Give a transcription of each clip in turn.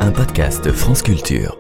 un podcast France Culture.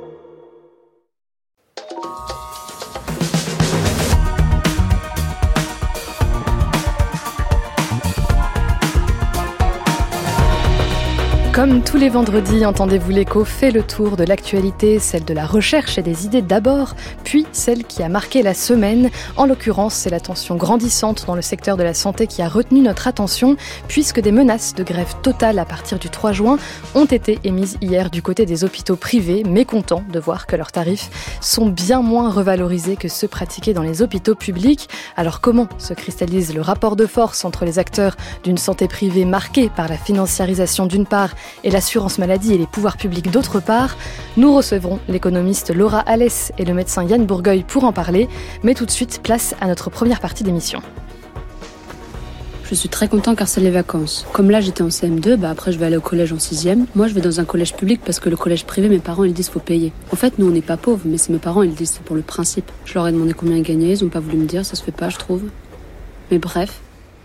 Comme tous les vendredis, Entendez-vous l'écho fait le tour de l'actualité, celle de la recherche et des idées d'abord, puis celle qui a marqué la semaine. En l'occurrence, c'est la tension grandissante dans le secteur de la santé qui a retenu notre attention, puisque des menaces de grève totale à partir du 3 juin ont été émises hier du côté des hôpitaux privés, mécontents de voir que leurs tarifs sont bien moins revalorisés que ceux pratiqués dans les hôpitaux publics. Alors comment se cristallise le rapport de force entre les acteurs d'une santé privée marquée par la financiarisation d'une part et l'assurance maladie et les pouvoirs publics d'autre part? Nous recevrons l'économiste Laura Alès et le médecin Yann Bourgueil pour en parler, mais tout de suite, place à notre première partie d'émission. Je suis très content car c'est les vacances. Comme là j'étais en CM2, après je vais aller au collège en 6e. Moi je vais dans un collège public parce que le collège privé, mes parents ils disent faut payer. En fait nous on n'est pas pauvres, mais c'est mes parents ils disent c'est pour le principe. Je leur ai demandé combien ils gagnaient, ils n'ont pas voulu me dire, ça se fait pas je trouve. Mais bref.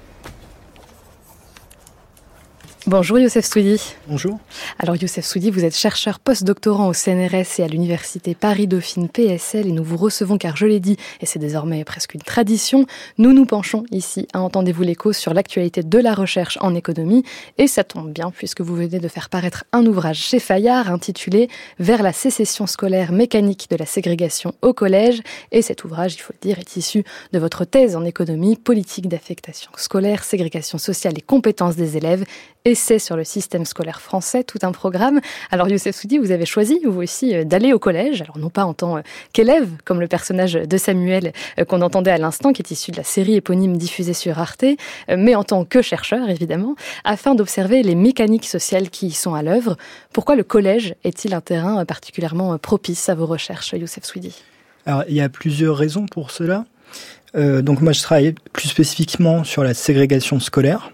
Bonjour Youssef Souidi. Bonjour. Alors Youssef Souidi, vous êtes chercheur post-doctorant au CNRS et à l'université Paris-Dauphine PSL et nous vous recevons car je l'ai dit, et c'est désormais presque une tradition, nous nous penchons ici à Entendez-vous l'écho sur l'actualité de la recherche en économie et ça tombe bien puisque vous venez de faire paraître un ouvrage chez Fayard intitulé « Vers la sécession scolaire mécanique de la ségrégation au collège » et cet ouvrage, il faut le dire, est issu de votre thèse en économie, politique d'affectation scolaire, ségrégation sociale et compétences des élèves, essai sur le système scolaire français, tout un programme. Alors Youssef Souidi, vous avez choisi, vous aussi, d'aller au collège, alors non pas en tant qu'élève, comme le personnage de Samuel qu'on entendait à l'instant, qui est issu de la série éponyme diffusée sur Arte, mais en tant que chercheur, évidemment, afin d'observer les mécaniques sociales qui y sont à l'œuvre. Pourquoi le collège est-il un terrain particulièrement propice à vos recherches, Youssef Souidi ? Alors, il y a plusieurs raisons pour cela. Donc moi, je travaille plus spécifiquement sur la ségrégation scolaire.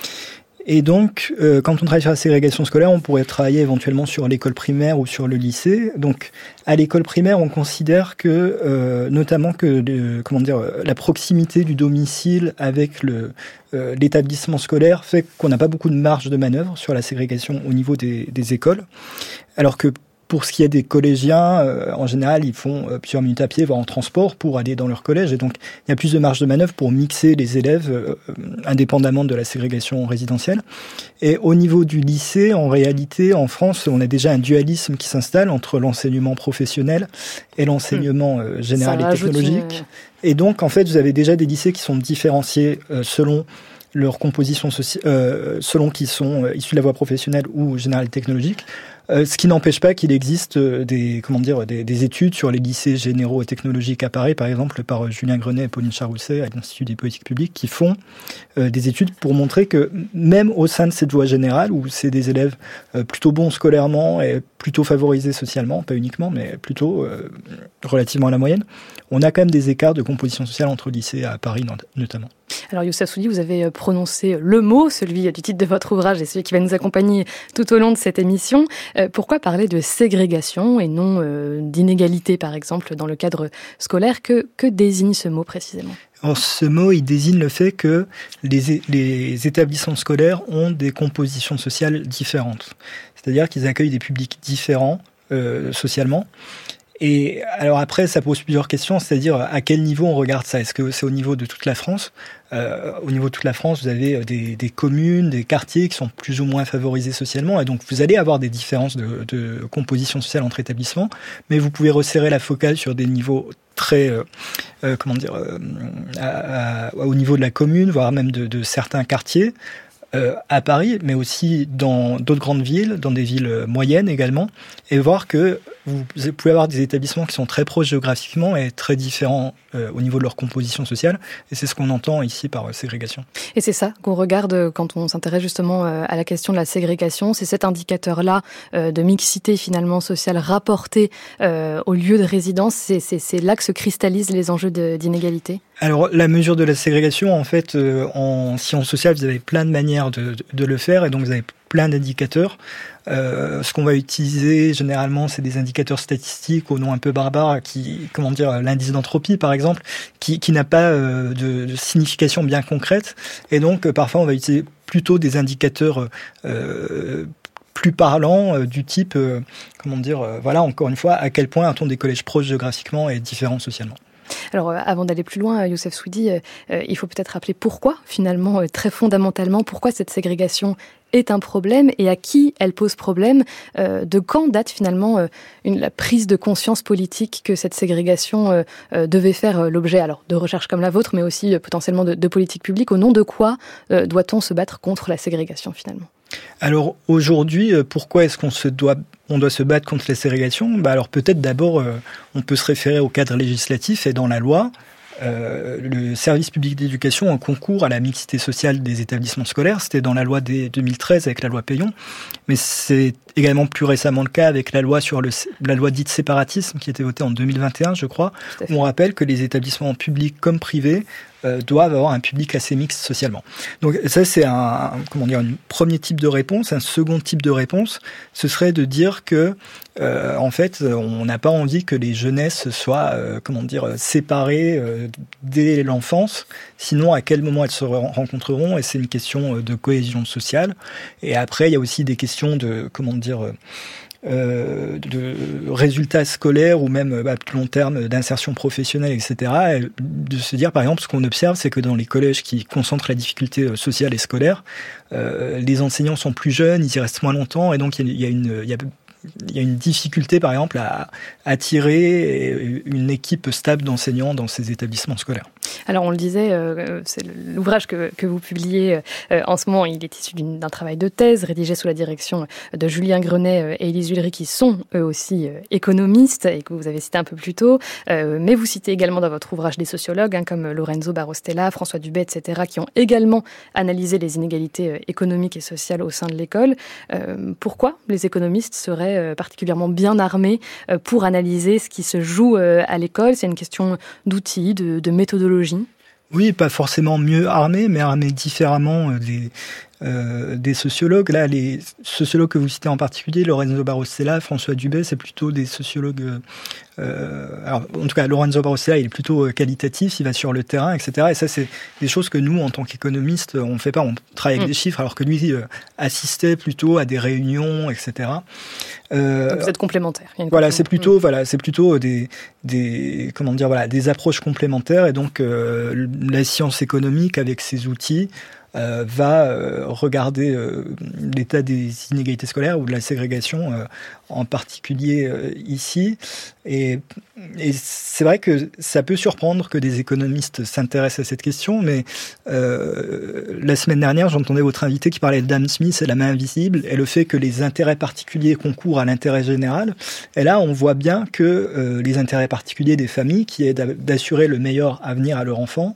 Et donc, quand on travaille sur la ségrégation scolaire, on pourrait travailler éventuellement sur l'école primaire ou sur le lycée. Donc, à l'école primaire, on considère que, notamment que, la proximité du domicile avec l'établissement scolaire fait qu'on n'a pas beaucoup de marge de manœuvre sur la ségrégation au niveau des écoles. Alors que pour ce qui est des collégiens, en général, ils font plusieurs minutes à pied, voire en transport, pour aller dans leur collège. Et donc, il y a plus de marge de manœuvre pour mixer les élèves, indépendamment de la ségrégation résidentielle. Et au niveau du lycée, en réalité, en France, on a déjà un dualisme qui s'installe entre l'enseignement professionnel et l'enseignement général et technologique. Et donc, en fait, vous avez déjà des lycées qui sont différenciés selon leur composition selon qu'ils sont issus de la voie professionnelle ou générale et technologique. Ce qui n'empêche pas qu'il existe des études sur les lycées généraux et technologiques à Paris, par exemple, par Julien Grenet et Pauline Charousset à l'Institut des politiques publiques, qui font des études pour montrer que même au sein de cette voie générale, où c'est des élèves plutôt bons scolairement et plutôt favorisés socialement, pas uniquement, mais plutôt relativement à la moyenne, on a quand même des écarts de composition sociale entre lycées à Paris notamment. Alors Youssef Souidi, vous avez prononcé le mot, celui du titre de votre ouvrage et celui qui va nous accompagner tout au long de cette émission. Pourquoi parler de ségrégation et non d'inégalité, par exemple, dans le cadre scolaire ? Que désigne ce mot précisément ? Alors, ce mot, il désigne le fait que les établissements scolaires ont des compositions sociales différentes. C'est-à-dire qu'ils accueillent des publics différents socialement. Et alors après, ça pose plusieurs questions, c'est-à-dire à quel niveau on regarde ça ? Est-ce que c'est au niveau de toute la France ? Au niveau de toute la France, vous avez des communes, des quartiers qui sont plus ou moins favorisés socialement, et donc vous allez avoir des différences de composition sociale entre établissements, mais vous pouvez resserrer la focale sur des niveaux très, au niveau de la commune, voire même de certains quartiers. À Paris, mais aussi dans d'autres grandes villes, dans des villes moyennes également, et voir que vous pouvez avoir des établissements qui sont très proches géographiquement et très différents au niveau de leur composition sociale, et c'est ce qu'on entend ici par ségrégation. Et c'est ça qu'on regarde quand on s'intéresse justement à la question de la ségrégation, c'est cet indicateur-là de mixité finalement sociale rapporté au lieu de résidence, c'est là que se cristallisent les enjeux d'inégalité. Alors, la mesure de la ségrégation, en fait, en sciences sociales, vous avez plein de manières de le faire, et donc vous avez plein d'indicateurs. Ce qu'on va utiliser généralement, c'est des indicateurs statistiques au nom un peu barbare, l'indice d'entropie par exemple, qui n'a pas de signification bien concrète, et donc parfois on va utiliser plutôt des indicateurs plus parlant du type, voilà, encore une fois, à quel point a-t-on des collèges proches géographiquement et différents socialement. Alors, avant d'aller plus loin, Youssef Souidi, il faut peut-être rappeler pourquoi, finalement, très fondamentalement, pourquoi cette ségrégation est un problème et à qui elle pose problème. De quand date finalement la prise de conscience politique que cette ségrégation devait faire l'objet de recherches comme la vôtre, mais aussi potentiellement de politiques publiques. Au nom de quoi doit-on se battre contre la ségrégation finalement ? Alors aujourd'hui, pourquoi est-ce qu'on doit se battre contre la ségrégation ? Alors peut-être d'abord, on peut se référer au cadre législatif et dans la loi. Le service public d'éducation en concours à la mixité sociale des établissements scolaires. C'était dans la loi de 2013 avec la loi Payon, mais c'est également plus récemment le cas avec la loi la loi dite séparatisme qui a été votée en 2021, je crois, où on rappelle que les établissements publics comme privés doivent avoir un public assez mixte socialement. Donc ça, c'est un premier type de réponse. Un second type de réponse, ce serait de dire que en fait, on n'a pas envie que les jeunesses soient séparées dès l'enfance. Sinon, à quel moment elles se rencontreront ? Et c'est une question de cohésion sociale. Et après, il y a aussi des questions de résultats scolaires ou même à plus long terme d'insertion professionnelle, etc. Et de se dire, par exemple, ce qu'on observe, c'est que dans les collèges qui concentrent la difficulté sociale et scolaire, les enseignants sont plus jeunes, ils y restent moins longtemps, et donc il y a une difficulté, par exemple, à attirer une équipe stable d'enseignants dans ces établissements scolaires. Alors, on le disait, c'est l'ouvrage que vous publiez en ce moment, il est issu d'un travail de thèse rédigé sous la direction de Julien Grenet et Élise Ulrich, qui sont eux aussi économistes et que vous avez cité un peu plus tôt. Mais vous citez également dans votre ouvrage des sociologues comme Lorenzo Barostella, François Dubé, etc., qui ont également analysé les inégalités économiques et sociales au sein de l'école. Pourquoi les économistes seraient particulièrement bien armés pour analyser ce qui se joue à l'école ? C'est une question d'outils, de méthodologie. Oui, pas forcément mieux armés, mais armés différemment des sociologues. Là, les sociologues que vous citez en particulier, Lorenzo Barostella, François Dubé, c'est plutôt des sociologues... alors, en tout cas, Lorenzo Barostella, il est plutôt qualitatif, il va sur le terrain, etc. Et ça, c'est des choses que nous, en tant qu'économistes, on ne fait pas. On travaille avec des chiffres, alors que lui assistait plutôt à des réunions, etc. Donc vous êtes complémentaires. Voilà, c'est plutôt des approches complémentaires. Et donc, la science économique, avec ses outils, va regarder l'état des inégalités scolaires ou de la ségrégation en particulier ici. Et c'est vrai que ça peut surprendre que des économistes s'intéressent à cette question, mais la semaine dernière, j'entendais votre invité qui parlait d'Adam Smith et la main invisible et le fait que les intérêts particuliers concourent à l'intérêt général. Et là, on voit bien que les intérêts particuliers des familles, qui est d'assurer le meilleur avenir à leur enfant,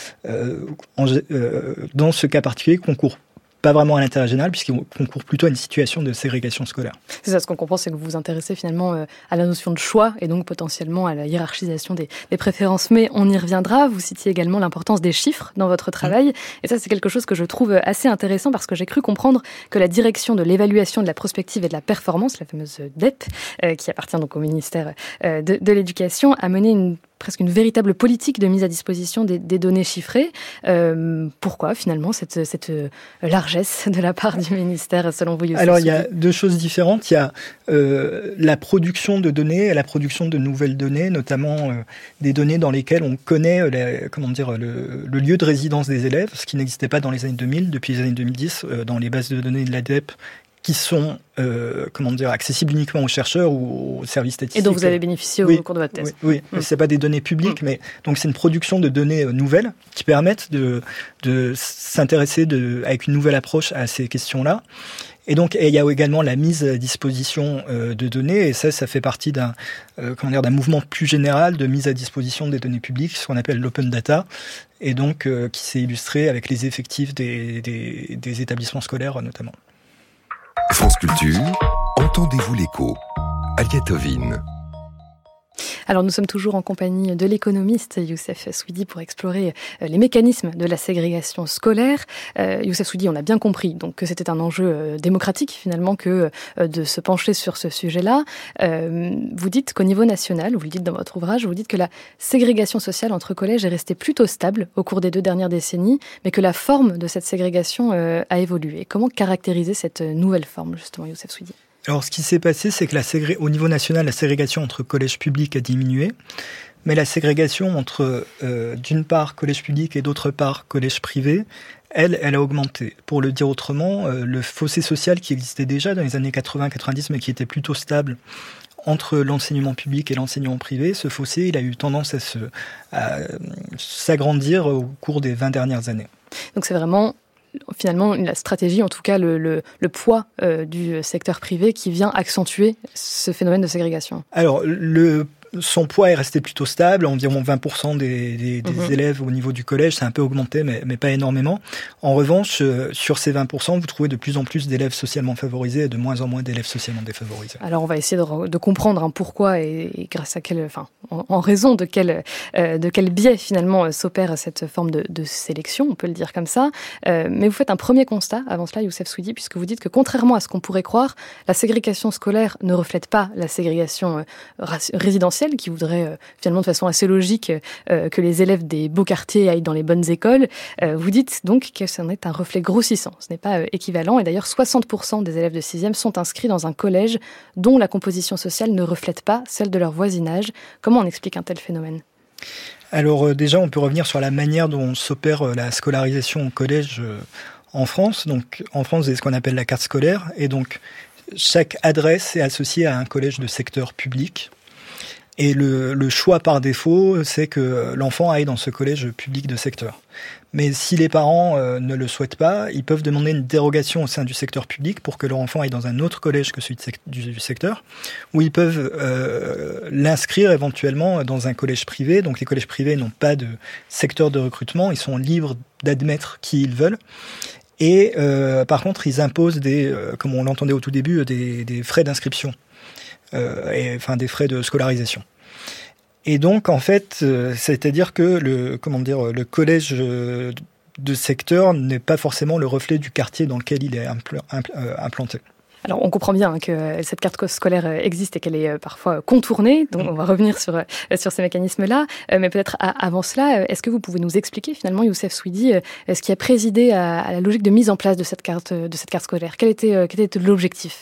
dans ce cas particulier, concourent pas vraiment à l'intérêt général, puisqu'il concourt plutôt à une situation de ségrégation scolaire. C'est ça, ce qu'on comprend, c'est que vous vous intéressez finalement à la notion de choix et donc potentiellement à la hiérarchisation des préférences, mais on y reviendra. Vous citiez également l'importance des chiffres dans votre travail, et ça c'est quelque chose que je trouve assez intéressant parce que j'ai cru comprendre que la direction de l'évaluation de la prospective et de la performance, la fameuse DEP, qui appartient donc au ministère de l'Éducation, a mené presque une véritable politique de mise à disposition des données chiffrées. Pourquoi finalement cette largesse de la part du ministère, selon vous, Youssef ? Alors il y a deux choses différentes. Il y a la production de données et la production de nouvelles données, notamment des données dans lesquelles on connaît le lieu de résidence des élèves, ce qui n'existait pas dans les années 2000. Depuis les années 2010, dans les bases de données de l'ADEP, qui sont accessibles uniquement aux chercheurs ou aux services statistiques. Et dont vous avez bénéficié au cours de votre thèse. Oui. C'est pas des données publiques, mais donc c'est une production de données nouvelles qui permettent de s'intéresser avec une nouvelle approche à ces questions-là. Et donc, il y a également la mise à disposition de données, et ça fait partie d'un mouvement plus général de mise à disposition des données publiques, ce qu'on appelle l'open data, et donc qui s'est illustré avec les effectifs des établissements scolaires notamment. France Culture, entendez-vous l'écho ? Alia Tovine. Alors nous sommes toujours en compagnie de l'économiste Youssef Souidi pour explorer les mécanismes de la ségrégation scolaire. Youssef Souidi, on a bien compris donc que c'était un enjeu démocratique finalement que de se pencher sur ce sujet-là. Vous dites qu'au niveau national, vous le dites dans votre ouvrage, vous dites que la ségrégation sociale entre collèges est restée plutôt stable au cours des 2 dernières décennies, mais que la forme de cette ségrégation a évolué. Comment caractériser cette nouvelle forme justement, Youssef Souidi ? Alors, ce qui s'est passé, c'est que au niveau national, la ségrégation entre collèges publics a diminué, mais la ségrégation entre, d'une part, collèges publics et d'autre part, collèges privés, elle a augmenté. Pour le dire autrement, le fossé social qui existait déjà dans les années 80-90, mais qui était plutôt stable entre l'enseignement public et l'enseignement privé, ce fossé, il a eu tendance à s'agrandir au cours des 20 dernières années. Donc c'est vraiment finalement la stratégie, en tout cas le poids du secteur privé qui vient accentuer ce phénomène de ségrégation. Alors, son poids est resté plutôt stable, environ 20% des élèves au niveau du collège, ça a un peu augmenté, mais pas énormément. En revanche, sur ces 20%, vous trouvez de plus en plus d'élèves socialement favorisés et de moins en moins d'élèves socialement défavorisés. Alors on va essayer de comprendre pourquoi et grâce à en raison de quel biais finalement s'opère cette forme de sélection, on peut le dire comme ça. Mais vous faites un premier constat avant cela, Youssef Souidi, puisque vous dites que contrairement à ce qu'on pourrait croire, la ségrégation scolaire ne reflète pas la ségrégation résidentielle, qui voudrait finalement de façon assez logique que les élèves des beaux quartiers aillent dans les bonnes écoles. Vous dites donc que ce n'est un reflet grossissant, ce n'est pas équivalent. Et d'ailleurs, 60% des élèves de 6e sont inscrits dans un collège dont la composition sociale ne reflète pas celle de leur voisinage. Comment on explique un tel phénomène ? Alors déjà, on peut revenir sur la manière dont s'opère la scolarisation au collège en France. Donc en France, c'est ce qu'on appelle la carte scolaire. Et donc, chaque adresse est associée à un collège de secteur public. Et le choix par défaut, c'est que l'enfant aille dans ce collège public de secteur. Mais si les parents ne le souhaitent pas, ils peuvent demander une dérogation au sein du secteur public pour que leur enfant aille dans un autre collège que celui du secteur, ou ils peuvent l'inscrire éventuellement dans un collège privé. Donc les collèges privés n'ont pas de secteur de recrutement, ils sont libres d'admettre qui ils veulent. Et par contre, ils imposent comme on l'entendait au tout début, des frais d'inscription. Des frais de scolarisation. Et donc, en fait, c'est-à-dire que le collège de secteur n'est pas forcément le reflet du quartier dans lequel il est implanté. Alors, on comprend bien que cette carte scolaire existe et qu'elle est parfois contournée. Donc, on va revenir sur ces mécanismes-là. Mais peut-être avant cela, est-ce que vous pouvez nous expliquer finalement, Youssef Souidi, ce qui a présidé à la logique de mise en place de cette carte scolaire ? Quel était l'objectif ?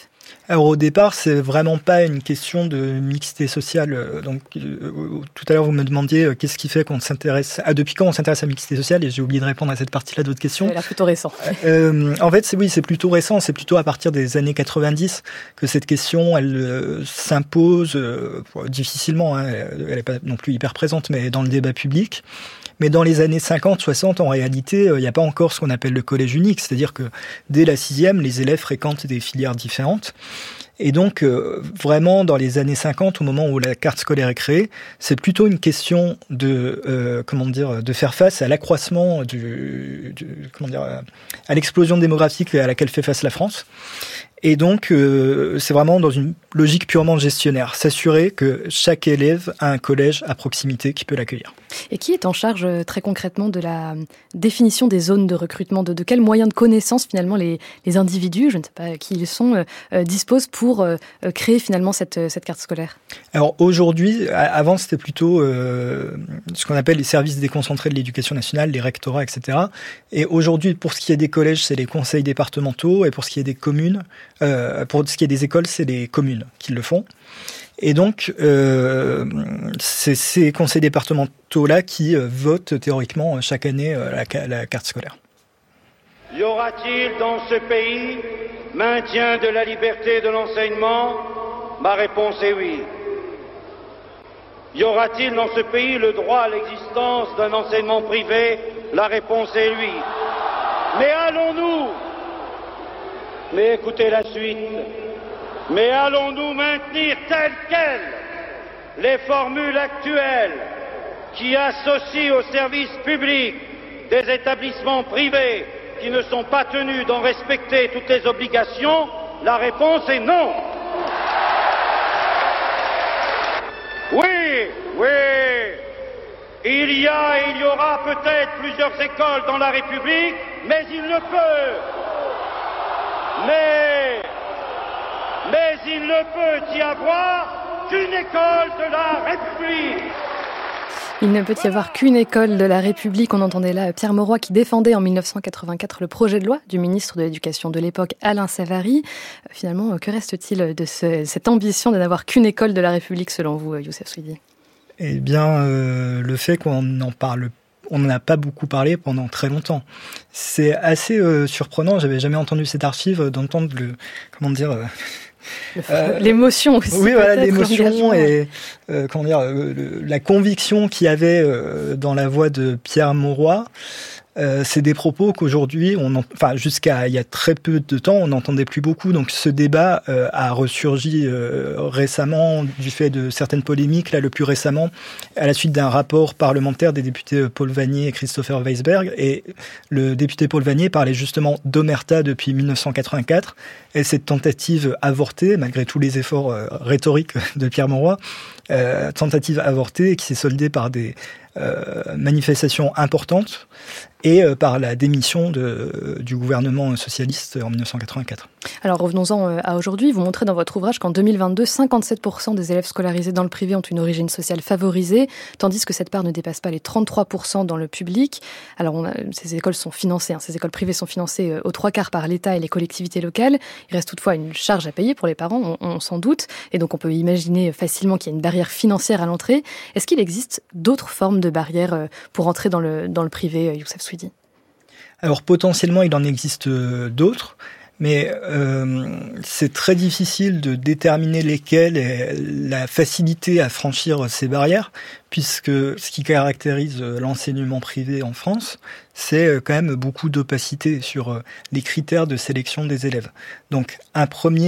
Alors au départ, c'est vraiment pas une question de mixité sociale. Donc tout à l'heure vous me demandiez qu'est-ce qui fait qu'on s'intéresse depuis quand on s'intéresse à la mixité sociale, et j'ai oublié de répondre à cette partie-là de votre question. C'est plutôt récent. En fait, c'est plutôt récent. C'est plutôt à partir des années 90 que cette question elle s'impose difficilement. Elle n'est pas non plus hyper présente, mais dans le débat public. Mais dans les années 50-60, en réalité, il n'y a pas encore ce qu'on appelle le collège unique. C'est-à-dire que dès la 6e, les élèves fréquentent des filières différentes. Et donc, vraiment, dans les années 50, au moment où la carte scolaire est créée, c'est plutôt une question de faire face à l'accroissement à l'explosion démographique à laquelle fait face la France. Et donc, c'est vraiment dans une logique purement gestionnaire, s'assurer que chaque élève a un collège à proximité qui peut l'accueillir. Et qui est en charge très concrètement de la définition des zones de recrutement, de quels moyens de connaissance finalement les individus, je ne sais pas qui ils sont, disposent pour créer finalement cette carte scolaire ? Alors aujourd'hui, avant c'était plutôt ce qu'on appelle les services déconcentrés de l'éducation nationale, les rectorats, etc. Et aujourd'hui, pour ce qui est des collèges, c'est les conseils départementaux, et pour ce qui est des communes, pour ce qui est des écoles, c'est les communes qui le font. Et donc, c'est ces conseils départementaux-là qui votent théoriquement chaque année la carte scolaire. Y aura-t-il dans ce pays maintien de la liberté de l'enseignement ? Ma réponse est oui. Y aura-t-il dans ce pays le droit à l'existence d'un enseignement privé ? La réponse est oui. Mais allons-nous, mais écoutez la suite, mais allons-nous maintenir telles quelles les formules actuelles qui associent au service public des établissements privés qui ne sont pas tenus d'en respecter toutes les obligations? La réponse est non. Oui, il y a et il y aura peut-être plusieurs écoles dans la République, mais il ne peut y avoir qu'une école de la République. Il ne peut y avoir qu'une école de la République. On entendait là Pierre Mauroy qui défendait en 1984 le projet de loi du ministre de l'Éducation de l'époque, Alain Savary. Finalement, que reste-t-il de cette ambition de n'avoir qu'une école de la République selon vous, Youssef Souidi ? Eh bien, le fait qu'on n'en a pas beaucoup parlé pendant très longtemps. C'est assez surprenant. J'avais jamais entendu cette archive, d'entendre l'émotion aussi. Oui, voilà, l'émotion et la conviction qu'il y avait dans la voix de Pierre Mauroy. C'est des propos qu'aujourd'hui, jusqu'à il y a très peu de temps, on n'entendait plus beaucoup. Donc ce débat a ressurgi récemment du fait de certaines polémiques. Là, le plus récemment, à la suite d'un rapport parlementaire des députés Paul Vannier et Christopher Weisberg. Et le député Paul Vannier parlait justement d'omerta depuis 1984. Et cette tentative avortée, malgré tous les efforts rhétoriques de Pierre Mauroy, tentative avortée qui s'est soldée par des manifestations importantes et par la démission du gouvernement socialiste en 1984. Alors revenons-en à aujourd'hui. Vous montrez dans votre ouvrage qu'en 2022, 57% des élèves scolarisés dans le privé ont une origine sociale favorisée, tandis que cette part ne dépasse pas les 33% dans le public. Alors ces écoles sont financées, ces écoles privées sont financées aux 3/4 par l'État et les collectivités locales. Il reste toutefois une charge à payer pour les parents, on s'en doute, et donc on peut imaginer facilement qu'il y a une barrière financière à l'entrée. Est-ce qu'il existe d'autres formes de barrières pour entrer dans le privé, Youssef Souidi ? Alors potentiellement, il en existe d'autres, mais c'est très difficile de déterminer lesquelles et la facilité à franchir ces barrières, puisque ce qui caractérise l'enseignement privé en France, c'est quand même beaucoup d'opacité sur les critères de sélection des élèves. Donc une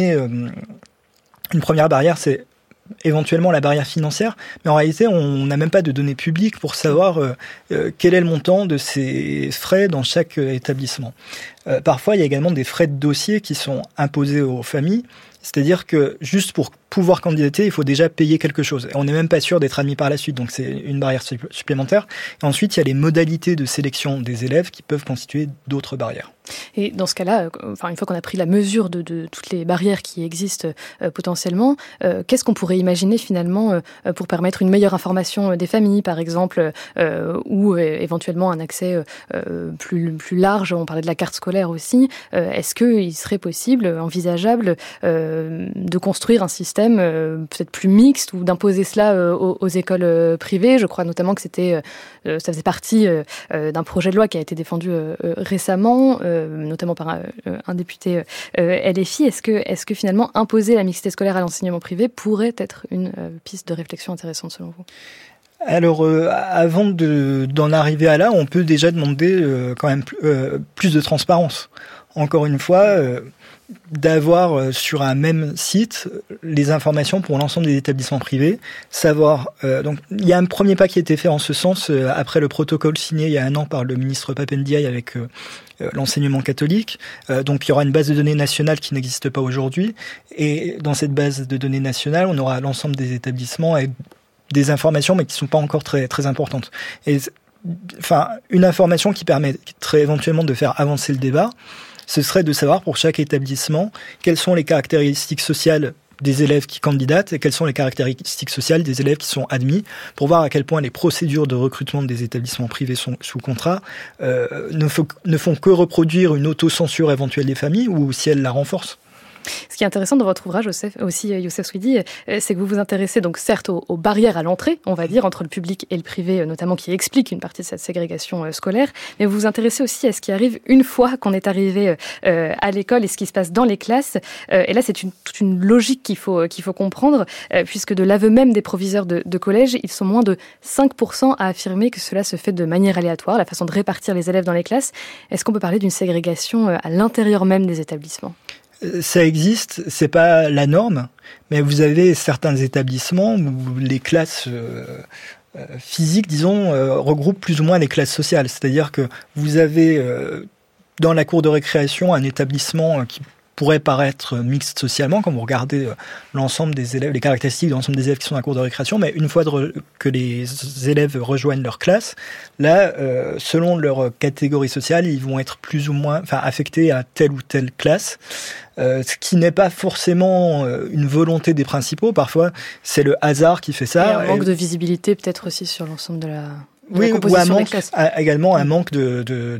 première barrière, c'est éventuellement la barrière financière, mais en réalité on n'a même pas de données publiques pour savoir quel est le montant de ces frais dans chaque établissement. Parfois il y a également des frais de dossier qui sont imposés aux familles, c'est-à-dire que juste pour pouvoir candidater, il faut déjà payer quelque chose. Et on n'est même pas sûr d'être admis par la suite, donc c'est une barrière supplémentaire. Et ensuite, il y a les modalités de sélection des élèves qui peuvent constituer d'autres barrières. Et dans ce cas-là, une fois qu'on a pris la mesure de toutes les barrières qui existent potentiellement, qu'est-ce qu'on pourrait imaginer finalement pour permettre une meilleure information des familles, par exemple, ou éventuellement un accès plus large? On parlait de la carte scolaire aussi. Est-ce qu'il serait possible, envisageable, de construire un système peut-être plus mixte ou d'imposer cela aux écoles privées? Je crois notamment que ça faisait partie d'un projet de loi qui a été défendu récemment, notamment par un député LFI. Est-ce que finalement imposer la mixité scolaire à l'enseignement privé pourrait être une piste de réflexion intéressante selon vous? Alors, avant d'en arriver à là, on peut déjà demander quand même plus de transparence. Encore une fois, d'avoir sur un même site les informations pour l'ensemble des établissements privés, savoir. Donc, il y a un premier pas qui a été fait en ce sens après le protocole signé il y a 1 an par le ministre Pap Ndiaye avec l'enseignement catholique. Donc, il y aura une base de données nationale qui n'existe pas aujourd'hui, et dans cette base de données nationale, on aura l'ensemble des établissements avec des informations, mais qui sont pas encore très très importantes. Et une information qui permettrait éventuellement de faire avancer le débat, ce serait de savoir pour chaque établissement quelles sont les caractéristiques sociales des élèves qui candidatent et quelles sont les caractéristiques sociales des élèves qui sont admis, pour voir à quel point les procédures de recrutement des établissements privés sous contrat ne font que reproduire une autocensure éventuelle des familles, ou si elles la renforcent. Ce qui est intéressant dans votre ouvrage aussi, Youssef Souidi, c'est que vous vous intéressez donc certes aux barrières à l'entrée, on va dire, entre le public et le privé, notamment qui expliquent une partie de cette ségrégation scolaire, mais vous vous intéressez aussi à ce qui arrive une fois qu'on est arrivé à l'école et ce qui se passe dans les classes. Et là, c'est toute une logique qu'il faut comprendre, puisque de l'aveu même des proviseurs de collège, ils sont moins de 5% à affirmer que cela se fait de manière aléatoire, la façon de répartir les élèves dans les classes. Est-ce qu'on peut parler d'une ségrégation à l'intérieur même des établissements ? Ça existe, c'est pas la norme, mais vous avez certains établissements où les classes physiques, disons, regroupent plus ou moins les classes sociales. C'est-à-dire que vous avez dans la cour de récréation un établissement qui pourrait paraître mixte socialement quand vous regardez l'ensemble des élèves, les caractéristiques de l'ensemble des élèves qui sont dans la cour de récréation, mais une fois que les élèves rejoignent leur classe, là, selon leur catégorie sociale, ils vont être plus ou moins affectés à telle ou telle classe. Ce qui n'est pas forcément une volonté des principaux, parfois c'est le hasard qui fait ça. Et un manque de visibilité peut-être aussi sur l'ensemble de la... Oui, ou également un manque de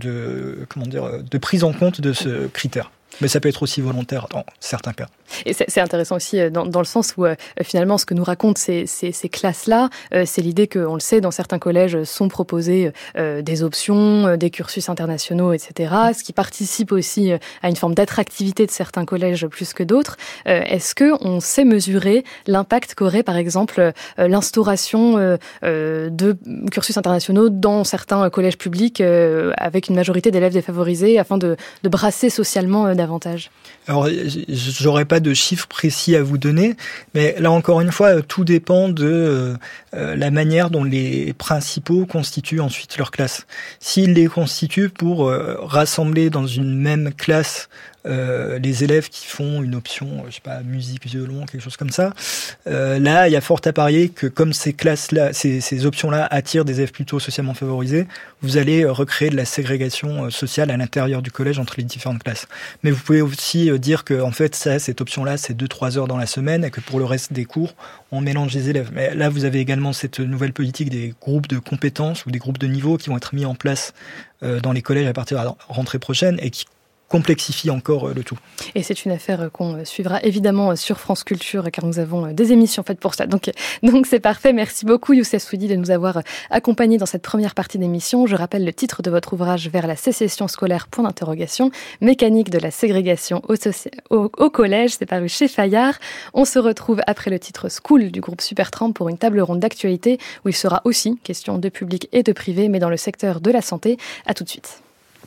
prise en compte de ce critère. Mais ça peut être aussi volontaire dans certains cas. Et c'est intéressant aussi dans le sens où finalement ce que nous racontent ces classes-là, c'est l'idée qu'on le sait, dans certains collèges sont proposées des options, des cursus internationaux, etc. Ce qui participe aussi à une forme d'attractivité de certains collèges plus que d'autres. Est-ce qu'on sait mesurer l'impact qu'aurait par exemple l'instauration de cursus internationaux dans certains collèges publics avec une majorité d'élèves défavorisés afin de brasser socialement davantage? Alors, j'aurais pas de chiffres précis à vous donner, mais là encore une fois, tout dépend de la manière dont les principaux constituent ensuite leur classe. S'ils les constituent pour rassembler dans une même classe les élèves qui font une option, je sais pas, musique, violon, quelque chose comme ça, là, il y a fort à parier que comme ces classes-là, ces options-là attirent des élèves plutôt socialement favorisés, vous allez recréer de la ségrégation sociale à l'intérieur du collège entre les différentes classes. Mais vous pouvez aussi dire que en fait, cette option-là, c'est 2-3 heures dans la semaine et que pour le reste des cours, on mélange les élèves. Mais là, vous avez également cette nouvelle politique des groupes de compétences ou des groupes de niveau qui vont être mis en place dans les collèges à partir de la rentrée prochaine et qui complexifie encore le tout. Et c'est une affaire qu'on suivra évidemment sur France Culture, car nous avons des émissions faites pour ça. Donc c'est parfait. Merci beaucoup Youssef Souidi de nous avoir accompagnés dans cette première partie d'émission. Je rappelle le titre de votre ouvrage, Vers la sécession scolaire, point d'interrogation, mécanique de la ségrégation au collège. C'est paru chez Fayard. On se retrouve après le titre School du groupe Supertramp pour une table ronde d'actualité où il sera aussi question de public et de privé, mais dans le secteur de la santé. À tout de suite.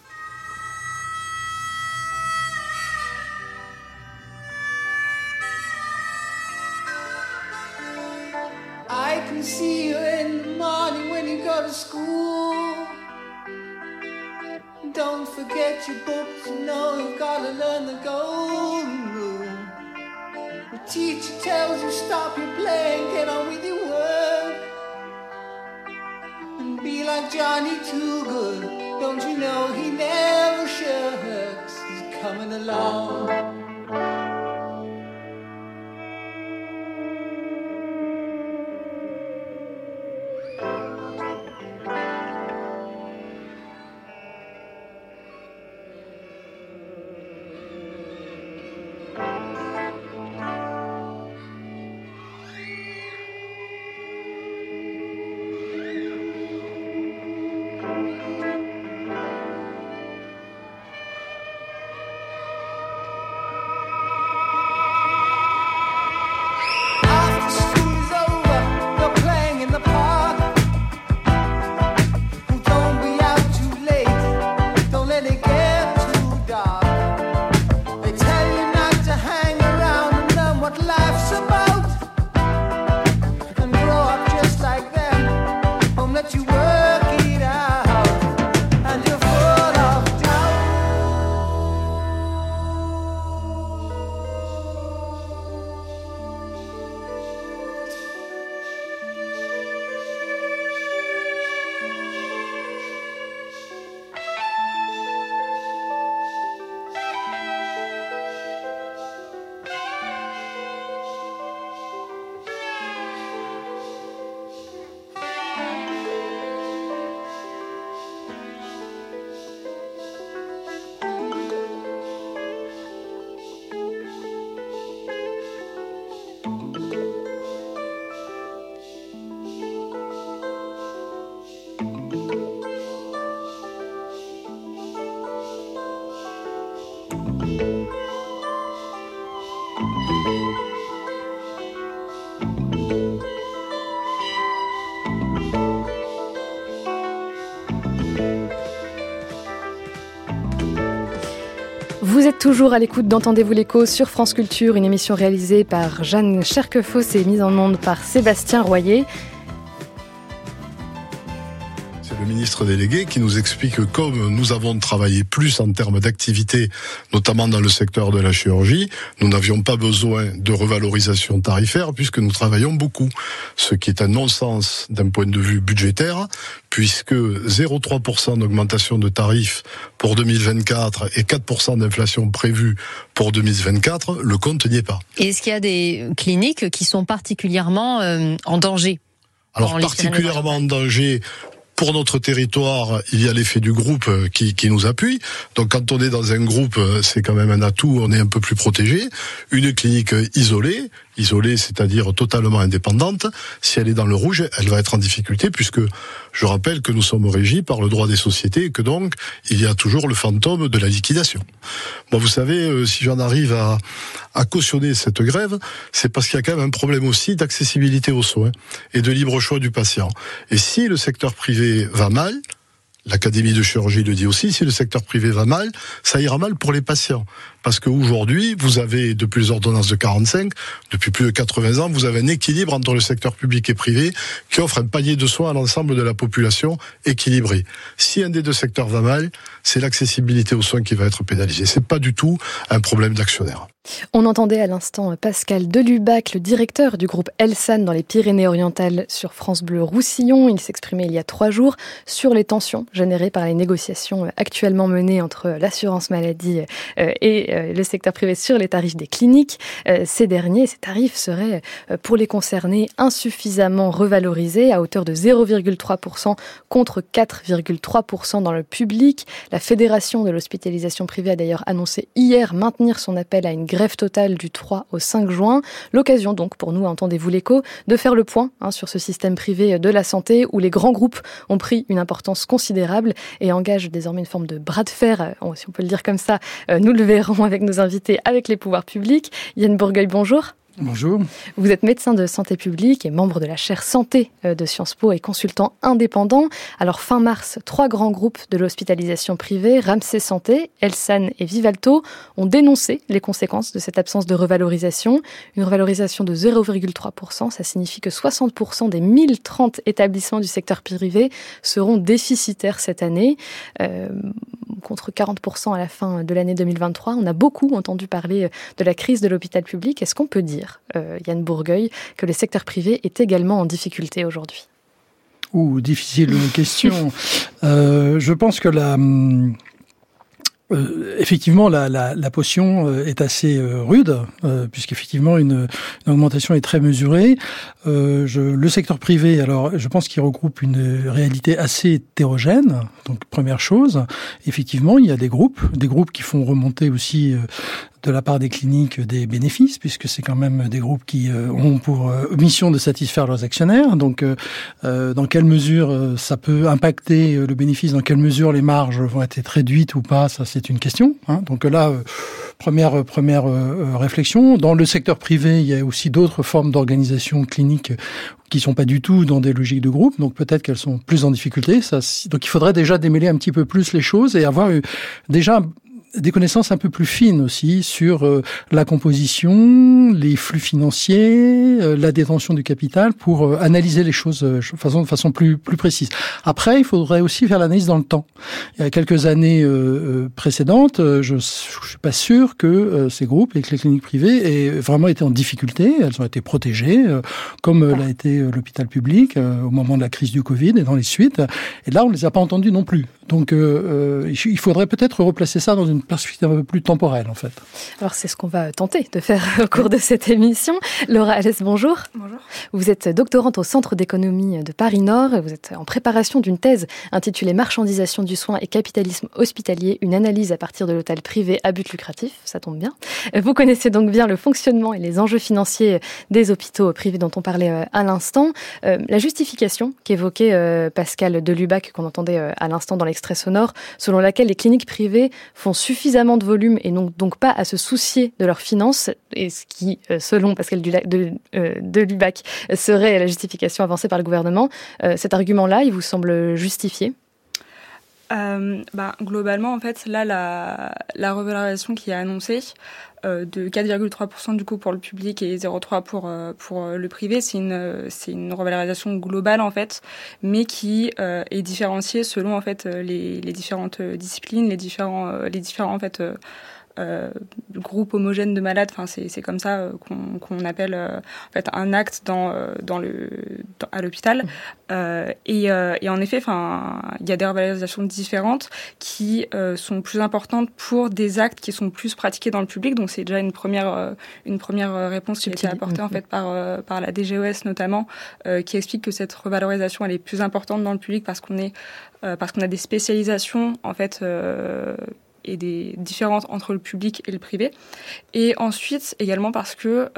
I can see you in the morning when you go to school. Don't forget your books, you know you've got to learn the golden rule. The teacher tells you stop your playing, get on with your work. And be like Johnny Too Good, don't you know he never shirks, he's coming along. Vous êtes toujours à l'écoute d'Entendez-vous l'écho sur France Culture, une émission réalisée par Jeanne Cherquefoss et mise en onde par Sébastien Royer. C'est le ministre délégué qui nous explique que comme nous avons travaillé plus en termes d'activité, notamment dans le secteur de la chirurgie, nous n'avions pas besoin de revalorisation tarifaire puisque nous travaillons beaucoup. Ce qui est un non-sens d'un point de vue budgétaire, puisque 0,3% d'augmentation de tarifs pour 2024 et 4% d'inflation prévue pour 2024, le compte n'y est pas. Et est-ce qu'il y a des cliniques qui sont particulièrement en danger? Alors particulièrement en danger. Pour notre territoire, il y a l'effet du groupe qui nous appuie. Donc quand on est dans un groupe, c'est quand même un atout, on est un peu plus protégé. Une clinique isolée, c'est-à-dire totalement indépendante, si elle est dans le rouge, elle va être en difficulté puisque je rappelle que nous sommes régis par le droit des sociétés et que donc il y a toujours le fantôme de la liquidation. Moi, vous savez, si j'en arrive à cautionner cette grève, c'est parce qu'il y a quand même un problème aussi d'accessibilité aux soins et de libre choix du patient. Et si le secteur privé va mal, l'Académie de chirurgie le dit aussi, si le secteur privé va mal, ça ira mal pour les patients. Parce qu'aujourd'hui, vous avez, depuis les ordonnances de 45, depuis plus de 80 ans, vous avez un équilibre entre le secteur public et privé qui offre un panier de soins à l'ensemble de la population équilibré. Si un des deux secteurs va mal, c'est l'accessibilité aux soins qui va être pénalisée. C'est pas du tout un problème d'actionnaire. On entendait à l'instant Pascal Delubac, le directeur du groupe Elsan dans les Pyrénées-Orientales sur France Bleu Roussillon. Il s'exprimait il y a 3 jours sur les tensions générées par les négociations actuellement menées entre l'assurance maladie et le secteur privé sur les tarifs des cliniques. Ces tarifs seraient pour les concernés insuffisamment revalorisés à hauteur de 0,3% contre 4,3% dans le public. La Fédération de l'hospitalisation privée a d'ailleurs annoncé hier maintenir son appel à une grève totale du 3 au 5 juin. L'occasion donc pour nous, entendez-vous l'écho, de faire le point sur ce système privé de la santé où les grands groupes ont pris une importance considérable et engagent désormais une forme de bras de fer, si on peut le dire comme ça. Nous le verrons avec nos invités, avec les pouvoirs publics. Yann Bourgueil, bonjour. Bonjour. Vous êtes médecin de santé publique et membre de la chaire santé de Sciences Po et consultant indépendant. Alors fin mars, 3 grands groupes de l'hospitalisation privée, Ramsay Santé, Elsan et Vivalto, ont dénoncé les conséquences de cette absence de revalorisation. Une revalorisation de 0,3%, ça signifie que 60% des 1030 établissements du secteur privé seront déficitaires cette année, contre 40% à la fin de l'année 2023. On a beaucoup entendu parler de la crise de l'hôpital public. Est-ce qu'on peut dire, Yann Bourgueil, que le secteur privé est également en difficulté aujourd'hui? Difficile question. Je pense que effectivement, la potion est assez rude, puisqu'effectivement une augmentation est très mesurée. Le secteur privé, alors je pense qu'il regroupe une réalité assez hétérogène. Donc première chose, effectivement, il y a des groupes qui font remonter aussi de la part des cliniques des bénéfices, puisque c'est quand même des groupes qui ont pour mission de satisfaire leurs actionnaires. Donc, dans quelle mesure ça peut impacter le bénéfice, dans quelle mesure les marges vont être réduites ou pas, ça c'est une question. Donc là, première réflexion. Dans le secteur privé, il y a aussi d'autres formes d'organisation clinique qui sont pas du tout dans des logiques de groupe, donc peut-être qu'elles sont plus en difficulté. Donc il faudrait déjà démêler un petit peu plus les choses et avoir déjà des connaissances un peu plus fines aussi sur la composition, les flux financiers, la détention du capital pour analyser les choses de façon plus précise. Après, il faudrait aussi faire l'analyse dans le temps. Il y a quelques années précédentes, je suis pas sûr que ces groupes et que les cliniques privées aient vraiment été en difficulté. Elles ont été protégées, comme l'a été l'hôpital public au moment de la crise du Covid et dans les suites. Et là, on les a pas entendus non plus. Donc, il faudrait peut-être replacer ça dans une perspective un peu plus temporelle, en fait. Alors, c'est ce qu'on va tenter de faire au cours de cette émission. Laura Alès, bonjour. Bonjour. Vous êtes doctorante au Centre d'économie de Paris-Nord. Vous êtes en préparation d'une thèse intitulée « Marchandisation du soin et capitalisme hospitalier, une analyse à partir de l'hôpital privé à but lucratif ». Ça tombe bien. Vous connaissez donc bien le fonctionnement et les enjeux financiers des hôpitaux privés dont on parlait à l'instant. La justification qu'évoquait Pascal Delubac, qu'on entendait à l'instant dans l'extrait sonore, selon laquelle les cliniques privées font suffisamment de volume et n'ont donc pas à se soucier de leurs finances, et ce qui, selon Pascal Delubac, serait la justification avancée par le gouvernement. Cet argument-là, il vous semble justifié ? Globalement, en fait, là, la revalorisation qui est annoncée de 4,3% du coup pour le public et 0,3% pour le privé, c'est une revalorisation globale en fait, mais qui est différenciée selon en fait les différentes disciplines, les différents en fait groupe homogène de malades. Enfin, c'est comme ça qu'on appelle en fait un acte à l'hôpital. Et en effet, enfin, il y a des revalorisations différentes qui sont plus importantes pour des actes qui sont plus pratiqués dans le public. Donc c'est déjà une première réponse qui a été apportée en fait par la DGOS notamment, qui explique que cette revalorisation elle est plus importante dans le public parce qu'on a des spécialisations en fait. Et des différences entre le public et le privé. Et ensuite, également parce que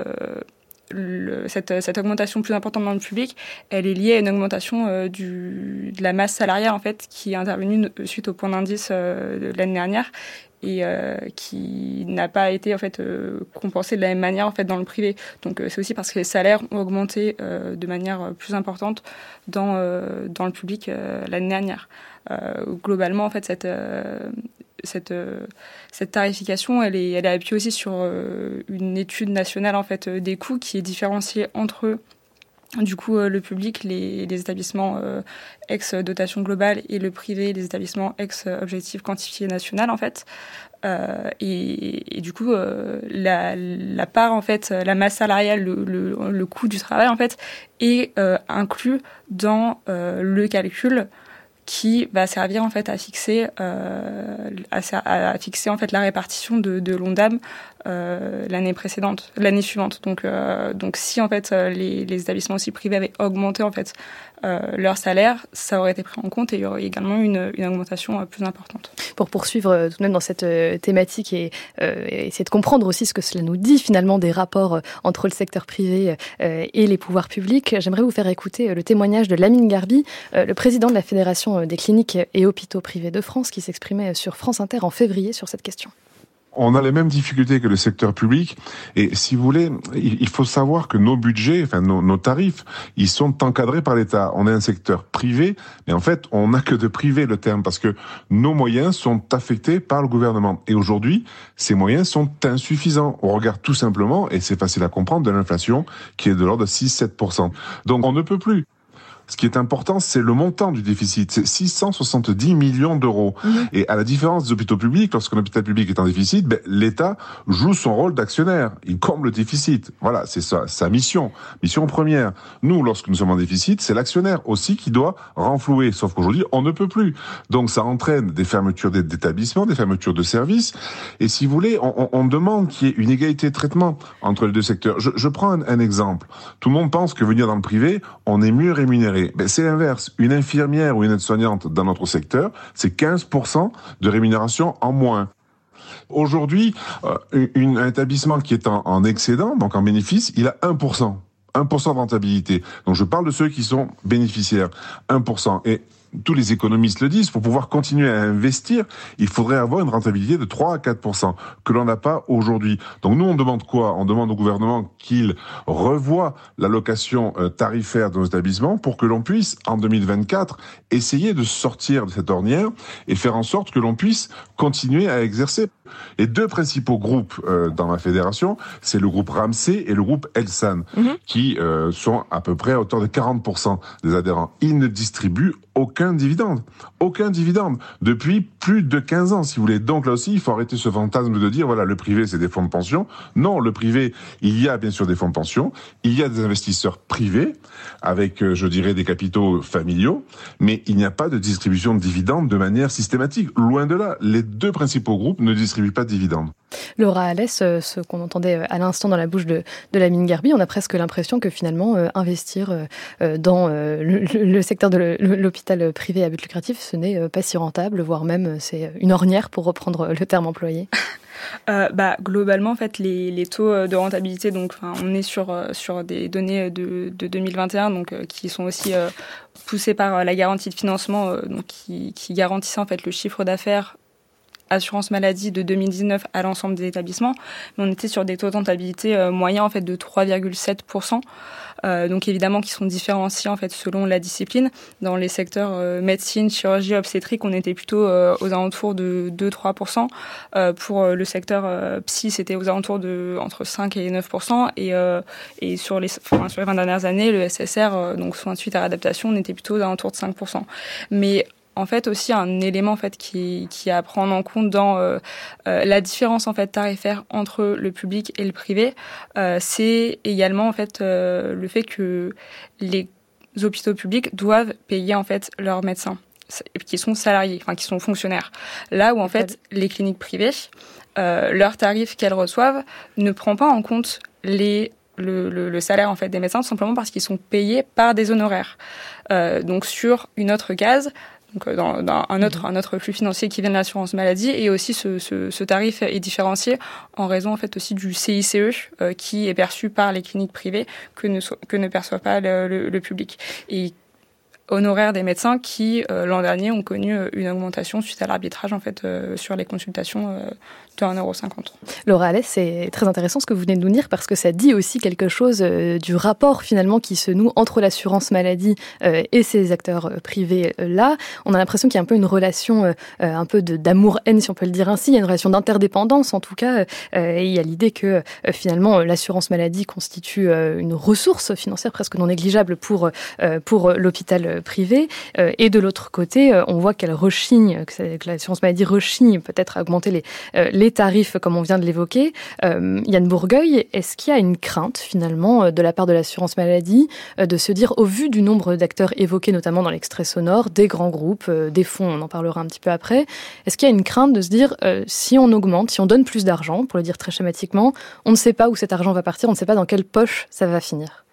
cette augmentation plus importante dans le public, elle est liée à une augmentation de la masse salariale en fait, qui est intervenue suite au point d'indice de l'année dernière et qui n'a pas été en fait compensée de la même manière en fait dans le privé. Donc c'est aussi parce que les salaires ont augmenté de manière plus importante dans le public l'année dernière. Globalement en fait cette tarification, elle est appuyée aussi sur une étude nationale en fait des coûts qui est différenciée entre du coup le public, les établissements ex dotation globale et le privé, les établissements ex objectif quantifié national en fait. Et du coup la part en fait, la masse salariale, le coût du travail en fait est inclus dans le calcul qui va servir en fait à fixer en fait la répartition de l'ONDAM l'année suivante. Donc si en fait les établissements aussi privés avaient augmenté en fait leur salaire, ça aurait été pris en compte et il y aurait également une augmentation plus importante. Pour poursuivre tout de même dans cette thématique et essayer de comprendre aussi ce que cela nous dit finalement des rapports entre le secteur privé et les pouvoirs publics, j'aimerais vous faire écouter le témoignage de Lamine Garbi, le président de la Fédération des cliniques et hôpitaux privés de France, qui s'exprimait sur France Inter en février sur cette question. On a les mêmes difficultés que le secteur public et si vous voulez, il faut savoir que nos budgets, enfin nos tarifs, ils sont encadrés par l'État. On est un secteur privé, mais en fait, on n'a que de privé le terme parce que nos moyens sont affectés par le gouvernement. Et aujourd'hui, ces moyens sont insuffisants. On regarde tout simplement, et c'est facile à comprendre, de l'inflation qui est de l'ordre de 6-7%. Donc on ne peut plus. Ce qui est important, c'est le montant du déficit. C'est 670 millions d'euros. Et à la différence des hôpitaux publics, lorsqu'un hôpital public est en déficit, l'État joue son rôle d'actionnaire. Il comble le déficit. Voilà, c'est ça, sa mission. Mission première. Nous, lorsque nous sommes en déficit, c'est l'actionnaire aussi qui doit renflouer. Sauf qu'aujourd'hui, on ne peut plus. Donc ça entraîne des fermetures d'établissements, des fermetures de services. Et si vous voulez, on demande qu'il y ait une égalité de traitement entre les deux secteurs. Je prends un exemple. Tout le monde pense que venir dans le privé, on est mieux rémunéré. C'est l'inverse. Une infirmière ou une aide-soignante dans notre secteur, c'est 15% de rémunération en moins. Aujourd'hui, un établissement qui est en excédent, donc en bénéfice, il a 1%. 1% de rentabilité. Donc je parle de ceux qui sont bénéficiaires. 1%. Et tous les économistes le disent, pour pouvoir continuer à investir, il faudrait avoir une rentabilité de 3 à 4%, que l'on n'a pas aujourd'hui. Donc nous, on demande quoi ? On demande au gouvernement qu'il revoie l'allocation tarifaire de nos établissements pour que l'on puisse, en 2024, essayer de sortir de cette ornière et faire en sorte que l'on puisse continuer à exercer. Les deux principaux groupes dans la fédération, c'est le groupe Ramsay et le groupe Elsan, qui sont à peu près à hauteur de 40% des adhérents. Ils ne distribuent aucun dividende. Aucun dividende. Depuis plus de 15 ans, si vous voulez. Donc là aussi, il faut arrêter ce fantasme de dire, voilà, le privé, c'est des fonds de pension. Non, le privé, il y a bien sûr des fonds de pension. Il y a des investisseurs privés, avec, je dirais, des capitaux familiaux. Mais il n'y a pas de distribution de dividendes de manière systématique. Loin de là. Les deux principaux groupes ne distribuent pas de dividendes. Laura Alès, ce qu'on entendait à l'instant dans la bouche de Lamine Garbi, on a presque l'impression que finalement, investir dans le secteur de l'hôpital privé à but lucratif, ce n'est pas si rentable, voire même c'est une ornière pour reprendre le terme employé. Globalement, en fait, les taux de rentabilité, donc, on est sur des données de 2021, donc qui sont aussi poussées par la garantie de financement, donc qui garantissait en fait le chiffre d'affaires assurance maladie de 2019 à l'ensemble des établissements, mais on était sur des taux de rentabilité moyens en fait de 3,7%. Donc évidemment qui sont différenciés en fait selon la discipline. Dans les secteurs médecine, chirurgie, obstétrique, on était plutôt aux alentours de 2-3%. Pour le secteur psy, c'était aux alentours de entre 5 et 9%. Et sur les 20 dernières années, le SSR, donc soins de suite à réadaptation, on était plutôt aux alentours de 5%. Mais en fait aussi un élément en fait qui est à prendre en compte dans la différence en fait tarifaire entre le public et le privé, c'est également en fait le fait que les hôpitaux publics doivent payer en fait leurs médecins qui sont salariés, enfin qui sont fonctionnaires. Là où en fait les cliniques privées, leur tarif qu'elles reçoivent ne prend pas en compte le salaire en fait des médecins, tout simplement parce qu'ils sont payés par des honoraires. Donc sur une autre case, donc dans un autre flux financier qui vient de l'assurance maladie, et aussi ce tarif est différencié en raison en fait aussi du CICE qui est perçu par les cliniques privées que ne perçoit pas le public. Et honoraires des médecins qui l'an dernier ont connu une augmentation suite à l'arbitrage en fait sur les consultations de 1,50 €. Laura Allais, c'est très intéressant ce que vous venez de nous dire parce que ça dit aussi quelque chose du rapport finalement qui se noue entre l'assurance maladie et ces acteurs privés là. On a l'impression qu'il y a un peu une relation un peu d'amour-haine si on peut le dire ainsi. Il y a une relation d'interdépendance en tout cas et il y a l'idée que finalement l'assurance maladie constitue une ressource financière presque non négligeable pour l'hôpital privé et de l'autre côté on voit qu'elle rechigne, que l'assurance maladie rechigne peut-être à augmenter les tarifs comme on vient de l'évoquer. Yann Bourgueil, est-ce qu'il y a une crainte finalement de la part de l'assurance maladie de se dire au vu du nombre d'acteurs évoqués notamment dans l'extrait sonore, des grands groupes, des fonds, on en parlera un petit peu après, est-ce qu'il y a une crainte de se dire si on augmente, si on donne plus d'argent, pour le dire très schématiquement, on ne sait pas où cet argent va partir, on ne sait pas dans quelle poche ça va finir?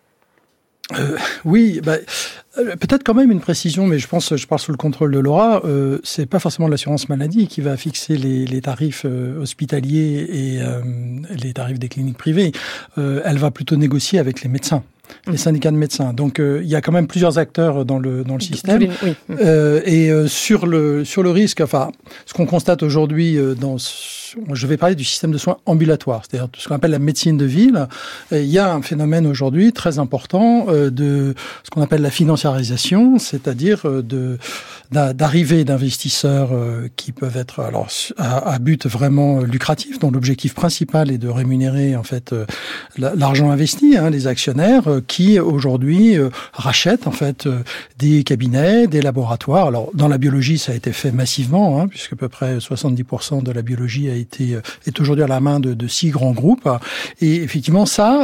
Oui, peut-être quand même une précision, mais je parle sous le contrôle de Laura, c'est pas forcément l'assurance maladie qui va fixer les tarifs hospitaliers et les tarifs des cliniques privées. Elle va plutôt négocier avec les médecins. Les syndicats de médecins. Donc il y a quand même plusieurs acteurs dans le système. Oui. Et sur le risque, enfin ce qu'on constate aujourd'hui je vais parler du système de soins ambulatoire, c'est-à-dire ce qu'on appelle la médecine de ville. Il y a un phénomène aujourd'hui très important de ce qu'on appelle la financiarisation, c'est-à-dire d'arrivée d'investisseurs qui peuvent être alors à but vraiment lucratif, dont l'objectif principal est de rémunérer en fait l'argent investi, les actionnaires qui aujourd'hui rachètent en fait des cabinets, des laboratoires. Alors dans la biologie, ça a été fait massivement, puisque à peu près 70% de la biologie est aujourd'hui à la main de 6 grands groupes. Et effectivement, ça,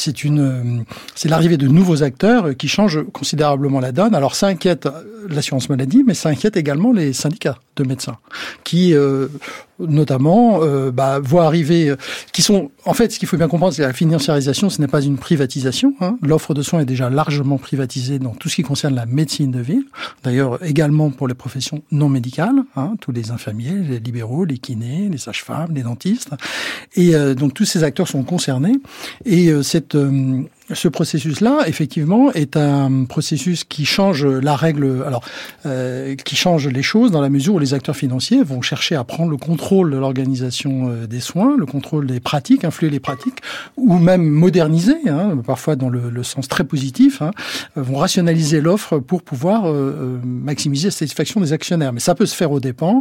c'est l'arrivée de nouveaux acteurs qui changent considérablement la donne. Alors ça inquiète l'assurance maladie, mais ça inquiète également les syndicats de médecins qui notamment voient arriver, qui sont en fait ce qu'il faut bien comprendre, c'est que la financiarisation, ce n'est pas une privatisation. L'offre de soins est déjà largement privatisée dans tout ce qui concerne la médecine de ville. D'ailleurs également pour les professions non médicales, tous les infirmiers, les libéraux, les kinés, les sages-femmes, les dentistes, et donc tous ces acteurs sont concernés. Et ce processus-là, effectivement, est un processus qui change la règle, qui change les choses dans la mesure où les acteurs financiers vont chercher à prendre le contrôle de l'organisation des soins, le contrôle des pratiques, influer les pratiques, ou même moderniser, parfois dans le sens très positif, vont rationaliser l'offre pour pouvoir maximiser la satisfaction des actionnaires. Mais ça peut se faire aux dépens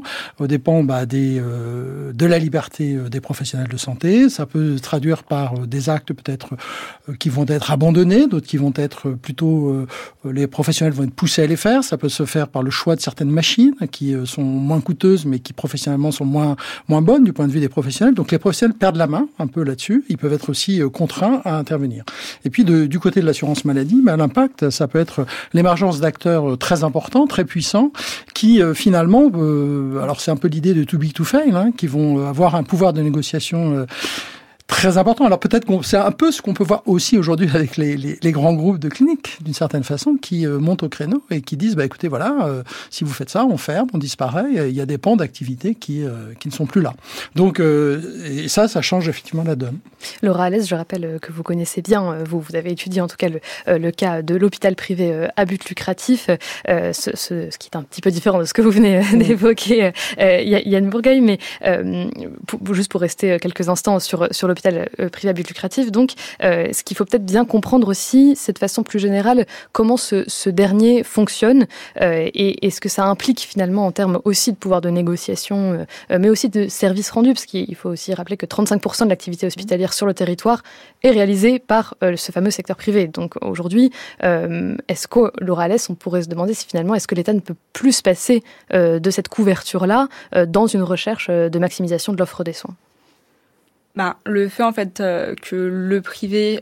de la liberté des professionnels de santé. Ça peut se traduire par des actes peut-être qui vont être abandonnés, d'autres qui vont être plutôt les professionnels vont être poussés à les faire. Ça peut se faire par le choix de certaines machines qui sont moins coûteuses mais qui professionnellement sont moins bonnes du point de vue des professionnels. Donc les professionnels perdent la main un peu là-dessus. Ils peuvent être aussi contraints à intervenir. Et puis du côté de l'assurance maladie, l'impact, ça peut être l'émergence d'acteurs très importants, très puissants, qui finalement, alors c'est un peu l'idée de too big to fail, qui vont avoir un pouvoir de négociation très important. Alors peut-être que c'est un peu ce qu'on peut voir aussi aujourd'hui avec les grands groupes de cliniques, d'une certaine façon, qui montent au créneau et qui disent, écoutez, voilà, si vous faites ça, on ferme, on disparaît. Il y a des pans d'activité qui ne sont plus là. Donc, et ça change effectivement la donne. Laura Allès, je rappelle que vous connaissez bien, vous avez étudié en tout cas le cas de l'hôpital privé à but lucratif, ce qui est un petit peu différent de ce que vous venez d'évoquer, Yann Bourgueil, mais juste pour rester quelques instants sur l'hôpital privé à but lucratif, donc ce qu'il faut peut-être bien comprendre aussi, c'est de façon plus générale comment ce dernier fonctionne et ce que ça implique finalement en termes aussi de pouvoir de négociation, mais aussi de services rendus, parce qu'il faut aussi rappeler que 35% de l'activité hospitalière sur le territoire est réalisée par ce fameux secteur privé. Donc aujourd'hui, est-ce que, Laura Allès, on pourrait se demander si finalement, est-ce que l'État ne peut plus se passer de cette couverture-là dans une recherche de maximisation de l'offre des soins? Le fait en fait que le privé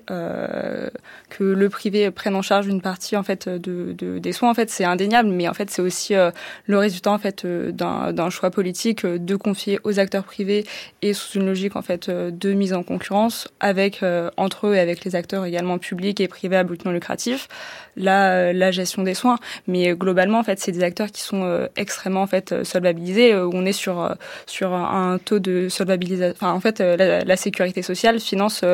prenne en charge une partie en fait des soins, en fait c'est indéniable, mais en fait c'est aussi le résultat en fait d'un choix politique de confier aux acteurs privés et sous une logique en fait de mise en concurrence avec entre eux et avec les acteurs également publics et privés à but non lucratif la gestion des soins. Mais globalement en fait c'est des acteurs qui sont extrêmement en fait solvabilisés, où on est sur un taux de solvabilisation. Enfin en fait la sécurité sociale finance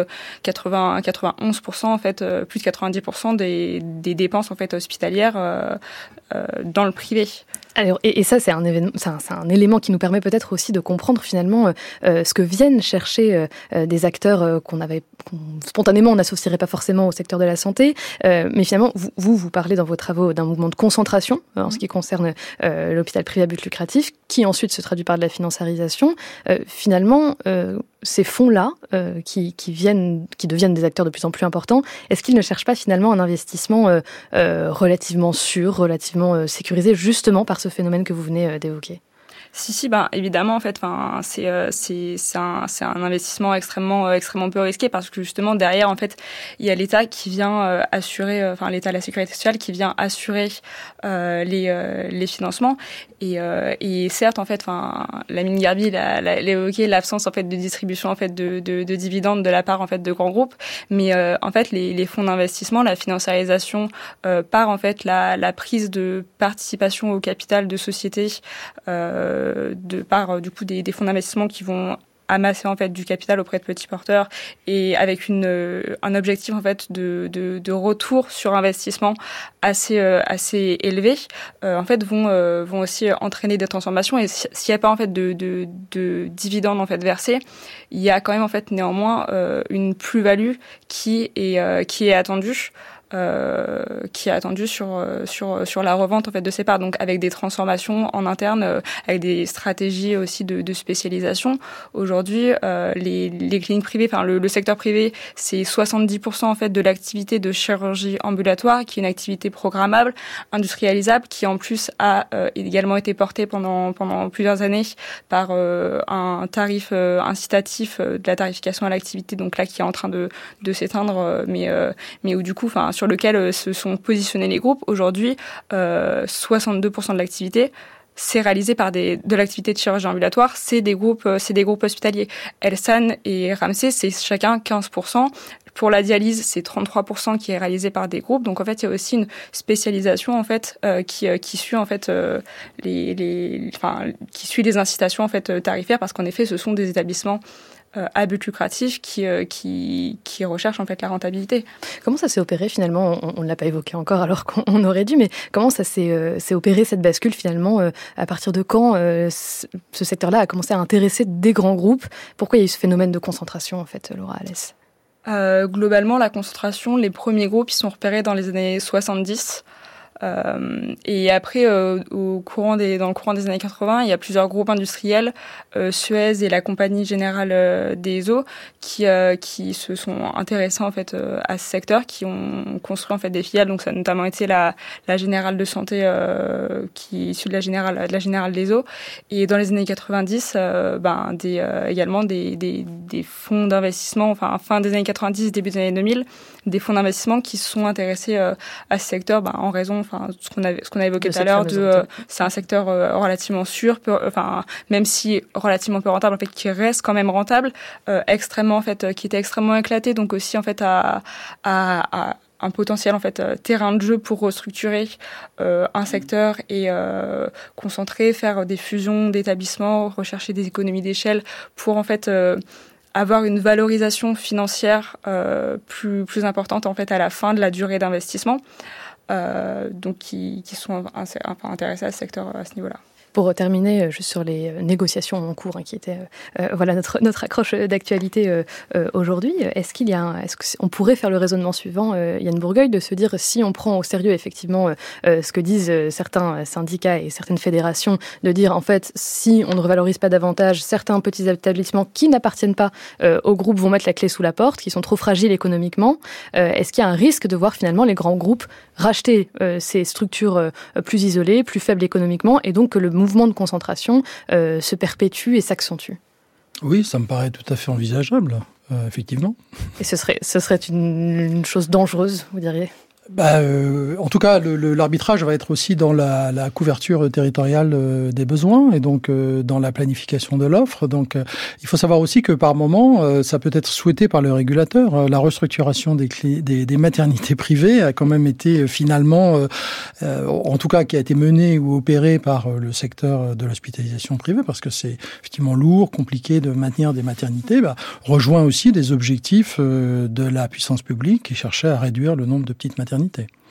91% en fait, plus de 90% des dépenses en fait hospitalières dans le privé. Alors, et ça, c'est un élément qui nous permet peut-être aussi de comprendre finalement ce que viennent chercher des acteurs qu'on spontanément on n'associerait pas forcément au secteur de la santé, mais finalement vous parlez dans vos travaux d'un mouvement de concentration en ce qui concerne l'hôpital privé à but lucratif, qui ensuite se traduit par de la financiarisation. Finalement, ces fonds-là qui deviennent des acteurs de plus en plus importants, est-ce qu'ils ne cherchent pas finalement un investissement relativement sûr, relativement sécurisé, justement par ce phénomène que vous venez d'évoquer? Si, évidemment, en fait, c'est un investissement extrêmement peu risqué, parce que justement derrière, en fait, il y a l'État qui vient assurer, l'État de la sécurité sociale qui vient assurer les financements. Et certes, en fait, Lamine Gharbi l'a évoqué, l'absence en fait de distribution en fait de dividendes de la part en fait de grands groupes, mais en fait les fonds d'investissement, la financiarisation par en fait la prise de participation au capital de sociétés de par du coup des fonds d'investissement qui vont amasser en fait du capital auprès de petits porteurs, et avec un objectif en fait de retour sur investissement assez élevé, en fait vont aussi entraîner des transformations. Et s'il n'y a pas en fait de dividendes en fait versés, il y a quand même en fait néanmoins une plus-value qui est attendue. Sur la revente en fait de ces parts, donc avec des transformations en interne, avec des stratégies aussi de spécialisation. Aujourd'hui, les cliniques privées, le secteur privé, c'est 70% en fait de l'activité de chirurgie ambulatoire, qui est une activité programmable, industrialisable, qui en plus a également été portée pendant plusieurs années par un tarif incitatif de la tarification à l'activité, donc là qui est en train de s'éteindre, mais où du coup, sur lequel se sont positionnés les groupes. Aujourd'hui, 62% de l'activité, c'est réalisé par de l'activité de chirurgie ambulatoire, c'est des groupes hospitaliers. Elsan et Ramsay, c'est chacun 15%. Pour la dialyse, c'est 33% qui est réalisé par des groupes. Donc en fait, il y a aussi une spécialisation en fait qui suit en fait qui suit les incitations en fait tarifaires, parce qu'en effet, ce sont des établissements à but lucratif qui recherchent en fait la rentabilité. Comment ça s'est opéré finalement ? On ne l'a pas évoqué encore alors qu'on aurait dû, mais comment ça s'est opéré cette bascule finalement ? À partir de quand ce secteur-là a commencé à intéresser des grands groupes ? Pourquoi il y a eu ce phénomène de concentration en fait, Laura Allès ? Globalement, la concentration, les premiers groupes, ils sont repérés dans les années 70. Et après, dans le courant des années 80, il y a plusieurs groupes industriels, Suez et la Compagnie Générale des Eaux, qui se sont intéressés en fait à ce secteur, qui ont construit en fait des filiales. Donc ça a notamment été la Générale de Santé, qui est issue de la Générale des Eaux. Et dans les années 90, également des fonds d'investissement, fin des années 90, début des années 2000, des fonds d'investissement qui se sont intéressés à ce secteur, en raison ce qu'on a évoqué tout à l'heure, c'est un secteur relativement sûr, même si relativement peu rentable, en fait, qui reste quand même rentable, extrêmement, en fait, qui était extrêmement éclaté, donc aussi, en fait, à un potentiel, en fait, terrain de jeu pour restructurer un secteur et concentrer, faire des fusions d'établissements, rechercher des économies d'échelle pour, en fait, avoir une valorisation financière plus importante, en fait, à la fin de la durée d'investissement, donc qui sont intéressés à ce secteur à ce niveau-là. Pour terminer, juste sur les négociations en cours, qui étaient voilà notre accroche d'actualité aujourd'hui, est-ce qu'on pourrait faire le raisonnement suivant, Yann Bourgueil, de se dire si on prend au sérieux effectivement ce que disent certains syndicats et certaines fédérations, de dire en fait si on ne revalorise pas davantage, certains petits établissements qui n'appartiennent pas au groupe vont mettre la clé sous la porte, qui sont trop fragiles économiquement, est-ce qu'il y a un risque de voir finalement les grands groupes racheter ces structures plus isolées, plus faibles économiquement, et donc que le mouvement de concentration se perpétue et s'accentue? Oui, ça me paraît tout à fait envisageable, effectivement. Et ce serait une chose dangereuse, vous diriez? En tout cas, l'arbitrage va être aussi dans la couverture territoriale des besoins et donc dans la planification de l'offre. Donc, il faut savoir aussi que par moment, ça peut être souhaité par le régulateur. La restructuration des maternités privées a quand même été finalement, en tout cas, qui a été menée ou opérée par le secteur de l'hospitalisation privée, parce que c'est effectivement lourd, compliqué de maintenir des maternités. Rejoint aussi des objectifs de la puissance publique qui cherchait à réduire le nombre de petites maternités.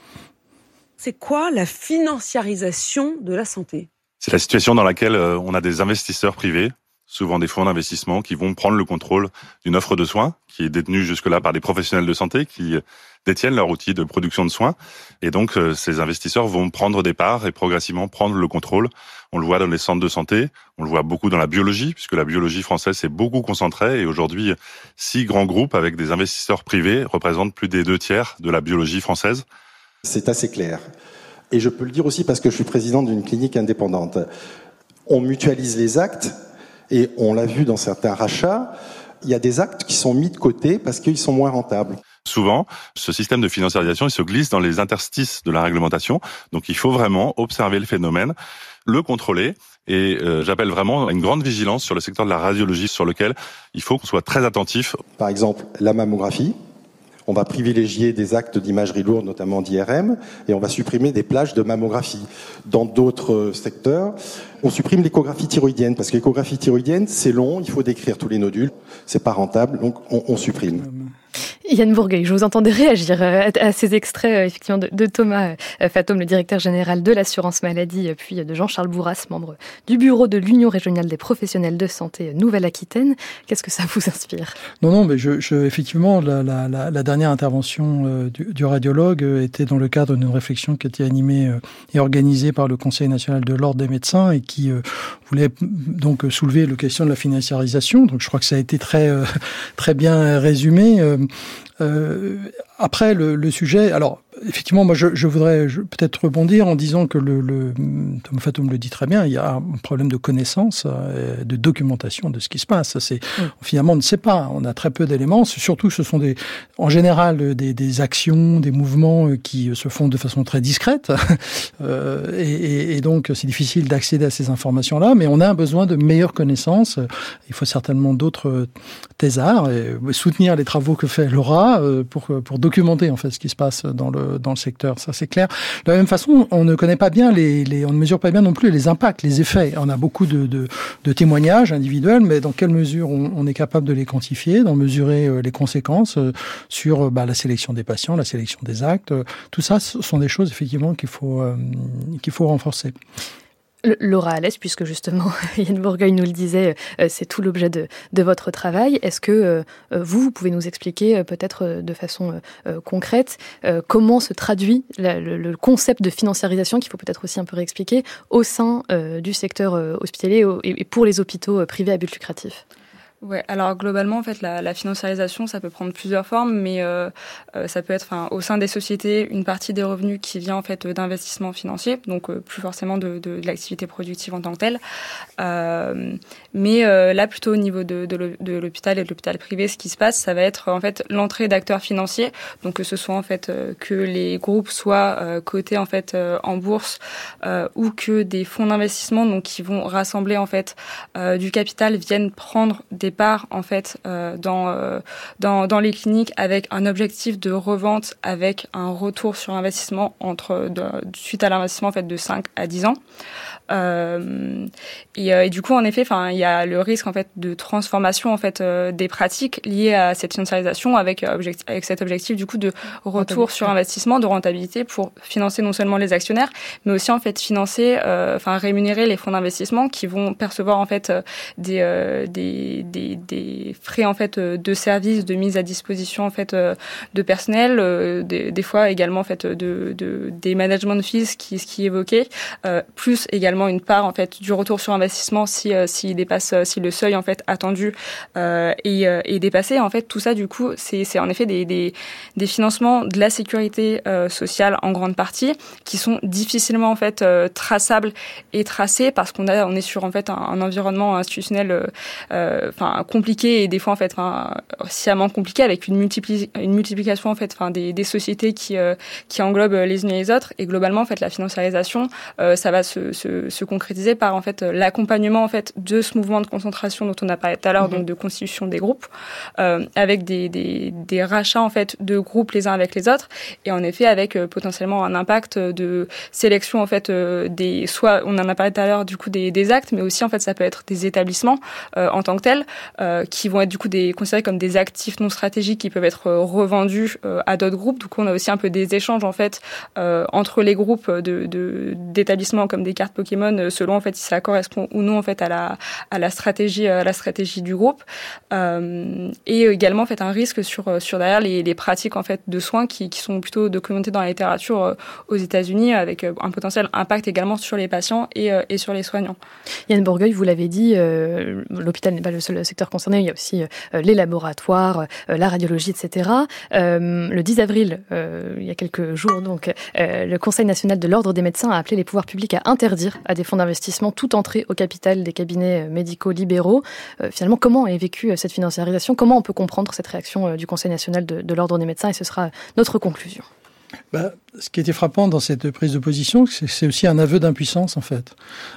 C'est quoi la financiarisation de la santé? C'est la situation dans laquelle on a des investisseurs privés, souvent des fonds d'investissement, qui vont prendre le contrôle d'une offre de soins qui est détenue jusque-là par des professionnels de santé qui détiennent leur outil de production de soins. Et donc, ces investisseurs vont prendre des parts et progressivement prendre le contrôle. On le voit dans les centres de santé, on le voit beaucoup dans la biologie, puisque la biologie française s'est beaucoup concentrée. Et aujourd'hui, 6 grands groupes avec des investisseurs privés représentent plus des 2/3 de la biologie française. C'est assez clair. Et je peux le dire aussi parce que je suis président d'une clinique indépendante. On mutualise les actes et on l'a vu dans certains rachats, il y a des actes qui sont mis de côté parce qu'ils sont moins rentables. Souvent, ce système de financiarisation, il se glisse dans les interstices de la réglementation. Donc il faut vraiment observer le phénomène, le contrôler. Et j'appelle vraiment à une grande vigilance sur le secteur de la radiologie, sur lequel il faut qu'on soit très attentif. Par exemple, la mammographie. On va privilégier des actes d'imagerie lourde, notamment d'IRM, et on va supprimer des plages de mammographie. Dans d'autres secteurs, on supprime l'échographie thyroïdienne, parce que l'échographie thyroïdienne, c'est long, il faut décrire tous les nodules, c'est pas rentable, donc on supprime. Yann Bourgueil, je vous entendais réagir à ces extraits effectivement de Thomas Fatome, le directeur général de l'assurance maladie, puis de Jean-Charles Bourras, membre du bureau de l'Union régionale des professionnels de santé Nouvelle-Aquitaine. Qu'est-ce que ça vous inspire? Non, mais effectivement, la dernière intervention du radiologue était dans le cadre d'une réflexion qui a été animée et organisée par le Conseil national de l'ordre des médecins et qui voulait donc soulever la question de la financiarisation. Donc je crois que ça a été très bien résumé. Après, le sujet... Alors, effectivement, moi, je voudrais peut-être rebondir en disant que Thomas Fatome le dit très bien, il y a un problème de connaissance, de documentation de ce qui se passe. Finalement, on ne sait pas. On a très peu d'éléments. Surtout, ce sont en général des actions, des mouvements qui se font de façon très discrète. Et donc, c'est difficile d'accéder à ces informations-là. Mais on a un besoin de meilleures connaissances. Il faut certainement d'autres thésards et soutenir les travaux que fait Laura pour documenter en fait ce qui se passe dans le secteur, ça c'est clair. De la même façon, on ne connaît pas bien on ne mesure pas bien non plus les impacts, les effets. On a beaucoup de témoignages individuels, mais dans quelle mesure on est capable de les quantifier, d'en mesurer les conséquences sur la sélection des patients, la sélection des actes. Tout ça, ce sont des choses effectivement qu'il faut renforcer. Laura Allès, puisque justement Yann Bourgueil nous le disait, c'est tout l'objet de votre travail. Est-ce que vous pouvez nous expliquer peut-être de façon concrète comment se traduit le concept de financiarisation, qu'il faut peut-être aussi un peu réexpliquer, au sein du secteur hospitalier et pour les hôpitaux privés à but lucratif? Ouais, alors globalement, en fait, la financiarisation, ça peut prendre plusieurs formes, mais ça peut être, au sein des sociétés, une partie des revenus qui vient en fait d'investissements financiers, donc plus forcément de l'activité productive en tant que telle. Mais là, plutôt au niveau de l'hôpital et de l'hôpital privé, ce qui se passe, ça va être en fait l'entrée d'acteurs financiers, donc que ce soit en fait que les groupes soient cotés en fait en bourse ou que des fonds d'investissement, donc qui vont rassembler en fait du capital, viennent prendre des parts en fait dans les cliniques avec un objectif de revente avec un retour sur investissement suite à l'investissement en fait de 5 à 10 ans. Et du coup, en effet, il y a le risque en fait de transformation en fait des pratiques liées à cette financiarisation avec cet objectif du coup de retour sur investissement, de rentabilité pour financer non seulement les actionnaires, mais aussi en fait financer, rémunérer les fonds d'investissement qui vont percevoir en fait des frais en fait de services, de mise à disposition en fait de personnel, des fois également en fait des management fees qui évoquaient, plus également une part en fait du retour sur investissement si le seuil en fait attendu est dépassé. En fait, tout ça du coup c'est en effet des financements de la sécurité sociale en grande partie qui sont difficilement en fait traçables et tracés parce qu'on est sur en fait un environnement institutionnel compliqué et des fois en fait sciemment compliqué avec une multiplication en fait des sociétés qui englobent les unes et les autres, et globalement en fait la financiarisation ça va se concrétiser par en fait l'accompagnement en fait de ce mouvement de concentration dont on a parlé tout à l'heure, donc de constitution des groupes avec des rachats en fait de groupes les uns avec les autres, et en effet avec potentiellement un impact de sélection en fait soit on en a parlé tout à l'heure du coup des actes, mais aussi en fait ça peut être des établissements en tant que tels qui vont être du coup considérés comme des actifs non stratégiques qui peuvent être revendus à d'autres groupes. Donc on a aussi un peu des échanges en fait entre les groupes d'établissements comme des cartes Pokémon selon en fait si ça correspond ou non en fait à la stratégie du groupe, et également en fait un risque sur derrière les pratiques en fait de soins qui sont plutôt documentées dans la littérature aux États-Unis avec un potentiel impact également sur les patients et sur les soignants. Yann Bourgueil, vous l'avez dit, l'hôpital n'est pas le seul secteur concerné, il y a aussi les laboratoires, la radiologie, etc. Le 10 avril, il y a quelques jours, donc, le Conseil national de l'ordre des médecins a appelé les pouvoirs publics à interdire à des fonds d'investissement toute entrée au capital des cabinets médicaux libéraux. Finalement, comment est vécue cette financiarisation ? Comment on peut comprendre cette réaction du Conseil national de l'ordre des médecins ? Et ce sera notre conclusion. Ce qui était frappant dans cette prise de position, c'est aussi un aveu d'impuissance, en fait.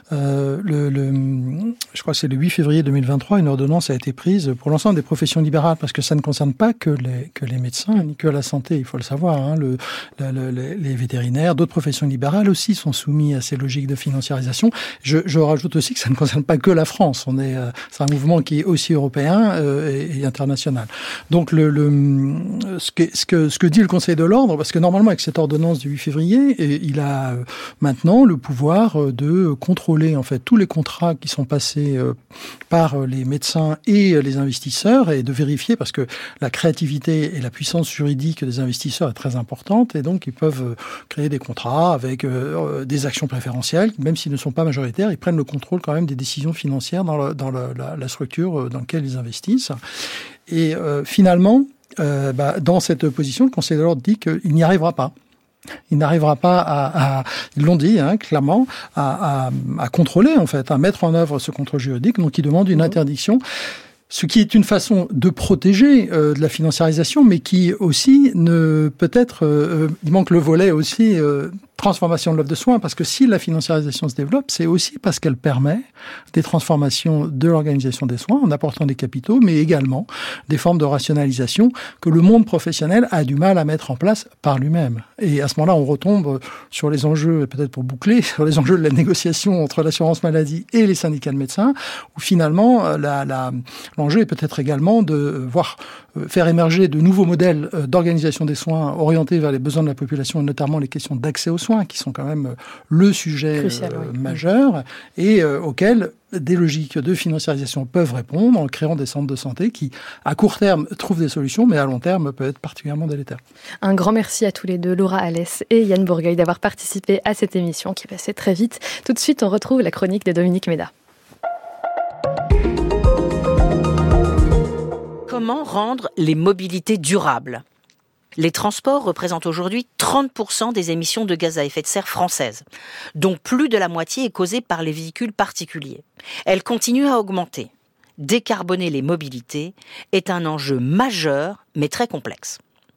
Je crois que c'est le 8 février 2023, une ordonnance a été prise pour l'ensemble des professions libérales, parce que ça ne concerne pas que les médecins, ni que la santé, il faut le savoir. Les vétérinaires, d'autres professions libérales aussi sont soumis à ces logiques de financiarisation. Je rajoute aussi que ça ne concerne pas que la France. C'est un mouvement qui est aussi européen et international. Donc, ce que dit le Conseil de l'ordre, parce que normalement, avec cette ordonnance du 8 février, et il a maintenant le pouvoir de contrôler en fait tous les contrats qui sont passés par les médecins et les investisseurs, et de vérifier, parce que la créativité et la puissance juridique des investisseurs est très importante, et donc ils peuvent créer des contrats avec des actions préférentielles, même s'ils ne sont pas majoritaires, ils prennent le contrôle quand même des décisions financières dans la structure dans laquelle ils investissent. Et finalement, dans cette position, le Conseil de l'ordre dit qu'il n'y arrivera pas. Il n'arrivera pas ils l'ont dit clairement, à contrôler en fait, à mettre en œuvre ce contrôle juridique. Donc, il demande une interdiction. Ce qui est une façon de protéger de la financiarisation, mais qui aussi il manque le volet aussi transformation de l'offre de soins, parce que si la financiarisation se développe, c'est aussi parce qu'elle permet des transformations de l'organisation des soins en apportant des capitaux, mais également des formes de rationalisation que le monde professionnel a du mal à mettre en place par lui-même. Et à ce moment-là, on retombe sur les enjeux, peut-être pour boucler, sur les enjeux de la négociation entre l'assurance maladie et les syndicats de médecins, où finalement, l'enjeu est peut-être également de faire émerger de nouveaux modèles d'organisation des soins orientés vers les besoins de la population, et notamment les questions d'accès aux soins, qui sont quand même le sujet majeur, et auquel des logiques de financiarisation peuvent répondre en créant des centres de santé qui, à court terme, trouvent des solutions, mais à long terme, peuvent être particulièrement délétères. Un grand merci à tous les deux, Laura Alès et Yann Bourgueil, d'avoir participé à cette émission qui passait très vite. Tout de suite, on retrouve la chronique de Dominique Méda. comment rendre les mobilités durables ? Les transports représentent aujourd'hui 30% des émissions de gaz à effet de serre françaises, dont plus de la moitié est causée par les véhicules particuliers. Elles continuent à augmenter. Décarboner les mobilités est un enjeu majeur, mais très complexe.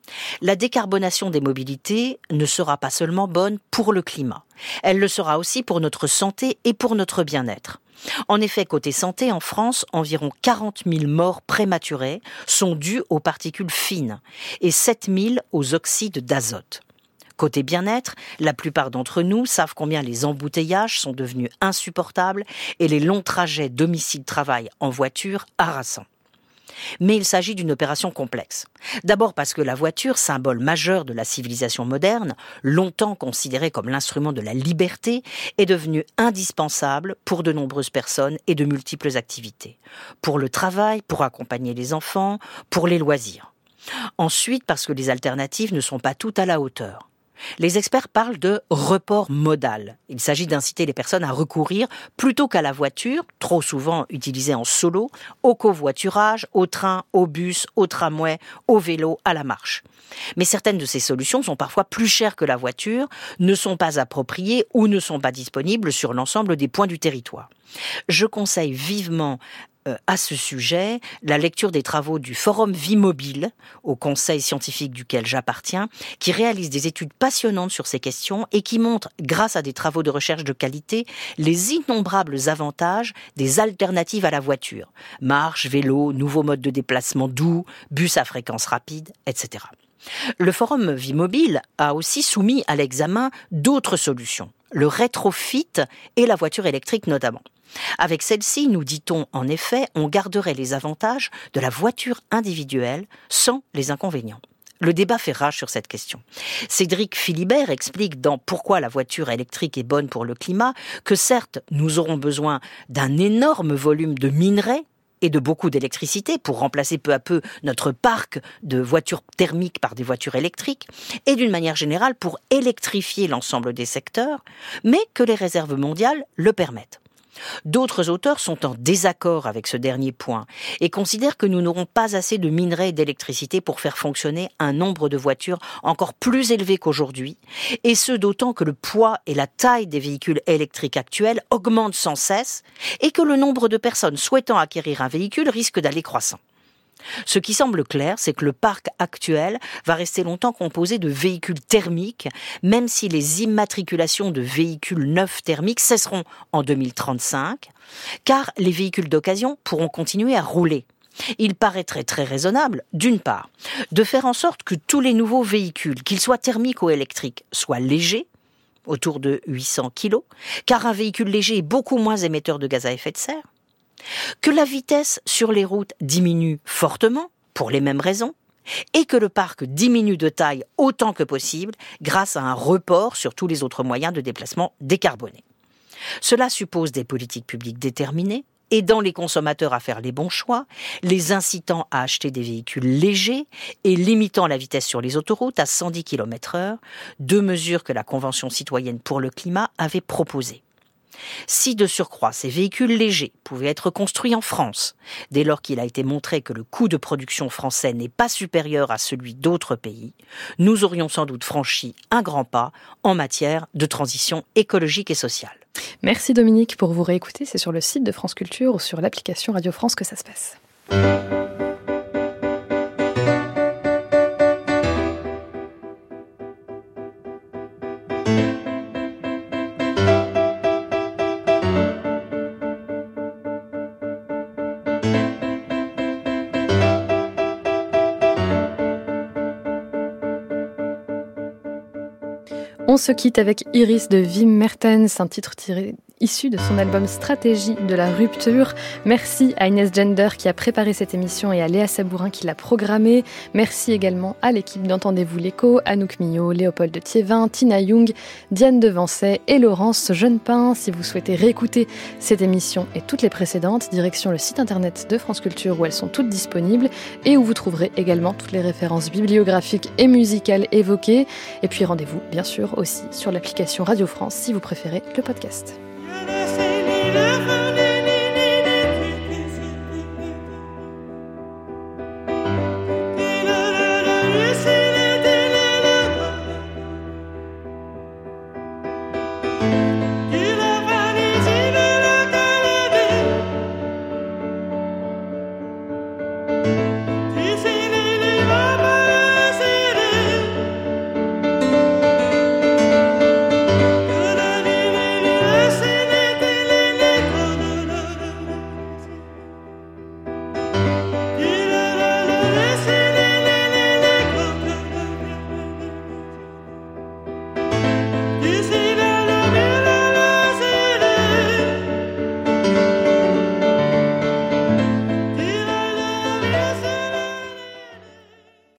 La décarbonation des mobilités ne sera pas seulement bonne pour le climat, elle le sera aussi pour notre santé et pour notre bien-être. En effet, côté santé, en France, environ 40 000 morts prématurées sont dues aux particules fines et 7 000 aux oxydes d'azote. Côté bien-être, la plupart d'entre nous savent combien les embouteillages sont devenus insupportables et les longs trajets domicile-travail en voiture harassants. Mais il s'agit d'une opération complexe. D'abord parce que la voiture, symbole majeur de la civilisation moderne, longtemps considérée comme l'instrument de la liberté, est devenue indispensable pour de nombreuses personnes et de multiples activités. Pour le travail, pour accompagner les enfants, pour les loisirs. Ensuite parce que les alternatives ne sont pas toutes à la hauteur. Les experts parlent de report modal. Il s'agit d'inciter les personnes à recourir, plutôt qu'à la voiture, trop souvent utilisée en solo, au covoiturage, au train, au bus, au tramway, au vélo, à la marche. Mais certaines de ces solutions sont parfois plus chères que la voiture, ne sont pas appropriées ou ne sont pas disponibles sur l'ensemble des points du territoire. Je conseille vivement à ce sujet la lecture des travaux du Forum Vie Mobile, au conseil scientifique duquel j'appartiens, qui réalise des études passionnantes sur ces questions et qui montre, grâce à des travaux de recherche de qualité, les innombrables avantages des alternatives à la voiture. Marche, vélo, nouveaux modes de déplacement doux, bus à fréquence rapide, etc. Le Forum Vie Mobile a aussi soumis à l'examen d'autres solutions, le rétrofit et la voiture électrique notamment. Avec celle-ci, nous dit-on, en effet, on garderait les avantages de la voiture individuelle sans les inconvénients. Le débat fait rage sur cette question. Cédric Philibert explique dans Pourquoi la voiture électrique est bonne pour le climat que certes, nous aurons besoin d'un énorme volume de minerais et de beaucoup d'électricité pour remplacer peu à peu notre parc de voitures thermiques par des voitures électriques et d'une manière générale pour électrifier l'ensemble des secteurs, mais que les réserves mondiales le permettent. D'autres auteurs sont en désaccord avec ce dernier point et considèrent que nous n'aurons pas assez de minerais et d'électricité pour faire fonctionner un nombre de voitures encore plus élevé qu'aujourd'hui, et ce d'autant que le poids et la taille des véhicules électriques actuels augmentent sans cesse et que le nombre de personnes souhaitant acquérir un véhicule risque d'aller croissant. Ce qui semble clair, c'est que le parc actuel va rester longtemps composé de véhicules thermiques, même si les immatriculations de véhicules neufs thermiques cesseront en 2035, car les véhicules d'occasion pourront continuer à rouler. Il paraîtrait très raisonnable, d'une part, de faire en sorte que tous les nouveaux véhicules, qu'ils soient thermiques ou électriques, soient légers, autour de 800 kg, car un véhicule léger est beaucoup moins émetteur de gaz à effet de serre, que la vitesse sur les routes diminue fortement, pour les mêmes raisons, et que le parc diminue de taille autant que possible grâce à un report sur tous les autres moyens de déplacement décarbonés. Cela suppose des politiques publiques déterminées, aidant les consommateurs à faire les bons choix, les incitant à acheter des véhicules légers et limitant la vitesse sur les autoroutes à 110 km/h, deux mesures que la Convention citoyenne pour le climat avait proposées. Si de surcroît ces véhicules légers pouvaient être construits en France, dès lors qu'il a été montré que le coût de production français n'est pas supérieur à celui d'autres pays, nous aurions sans doute franchi un grand pas en matière de transition écologique et sociale. Merci Dominique. Pour vous réécouter, c'est sur le site de France Culture ou sur l'application Radio France que ça se passe. On se quitte avec Iris de Wim Mertens, un titre issu de son album Stratégie de la rupture. Merci à Inès Gender qui a préparé cette émission et à Léa Sabourin qui l'a programmée. Merci également à l'équipe d'Entendez-vous l'écho, Anouk Millot, Léopold Thiévin, Tina Young, Diane Devancey et Laurence Jeunepin. Si vous souhaitez réécouter cette émission et toutes les précédentes, direction le site internet de France Culture où elles sont toutes disponibles et où vous trouverez également toutes les références bibliographiques et musicales évoquées. Et puis rendez-vous bien sûr aussi sur l'application Radio France si vous préférez le podcast. Le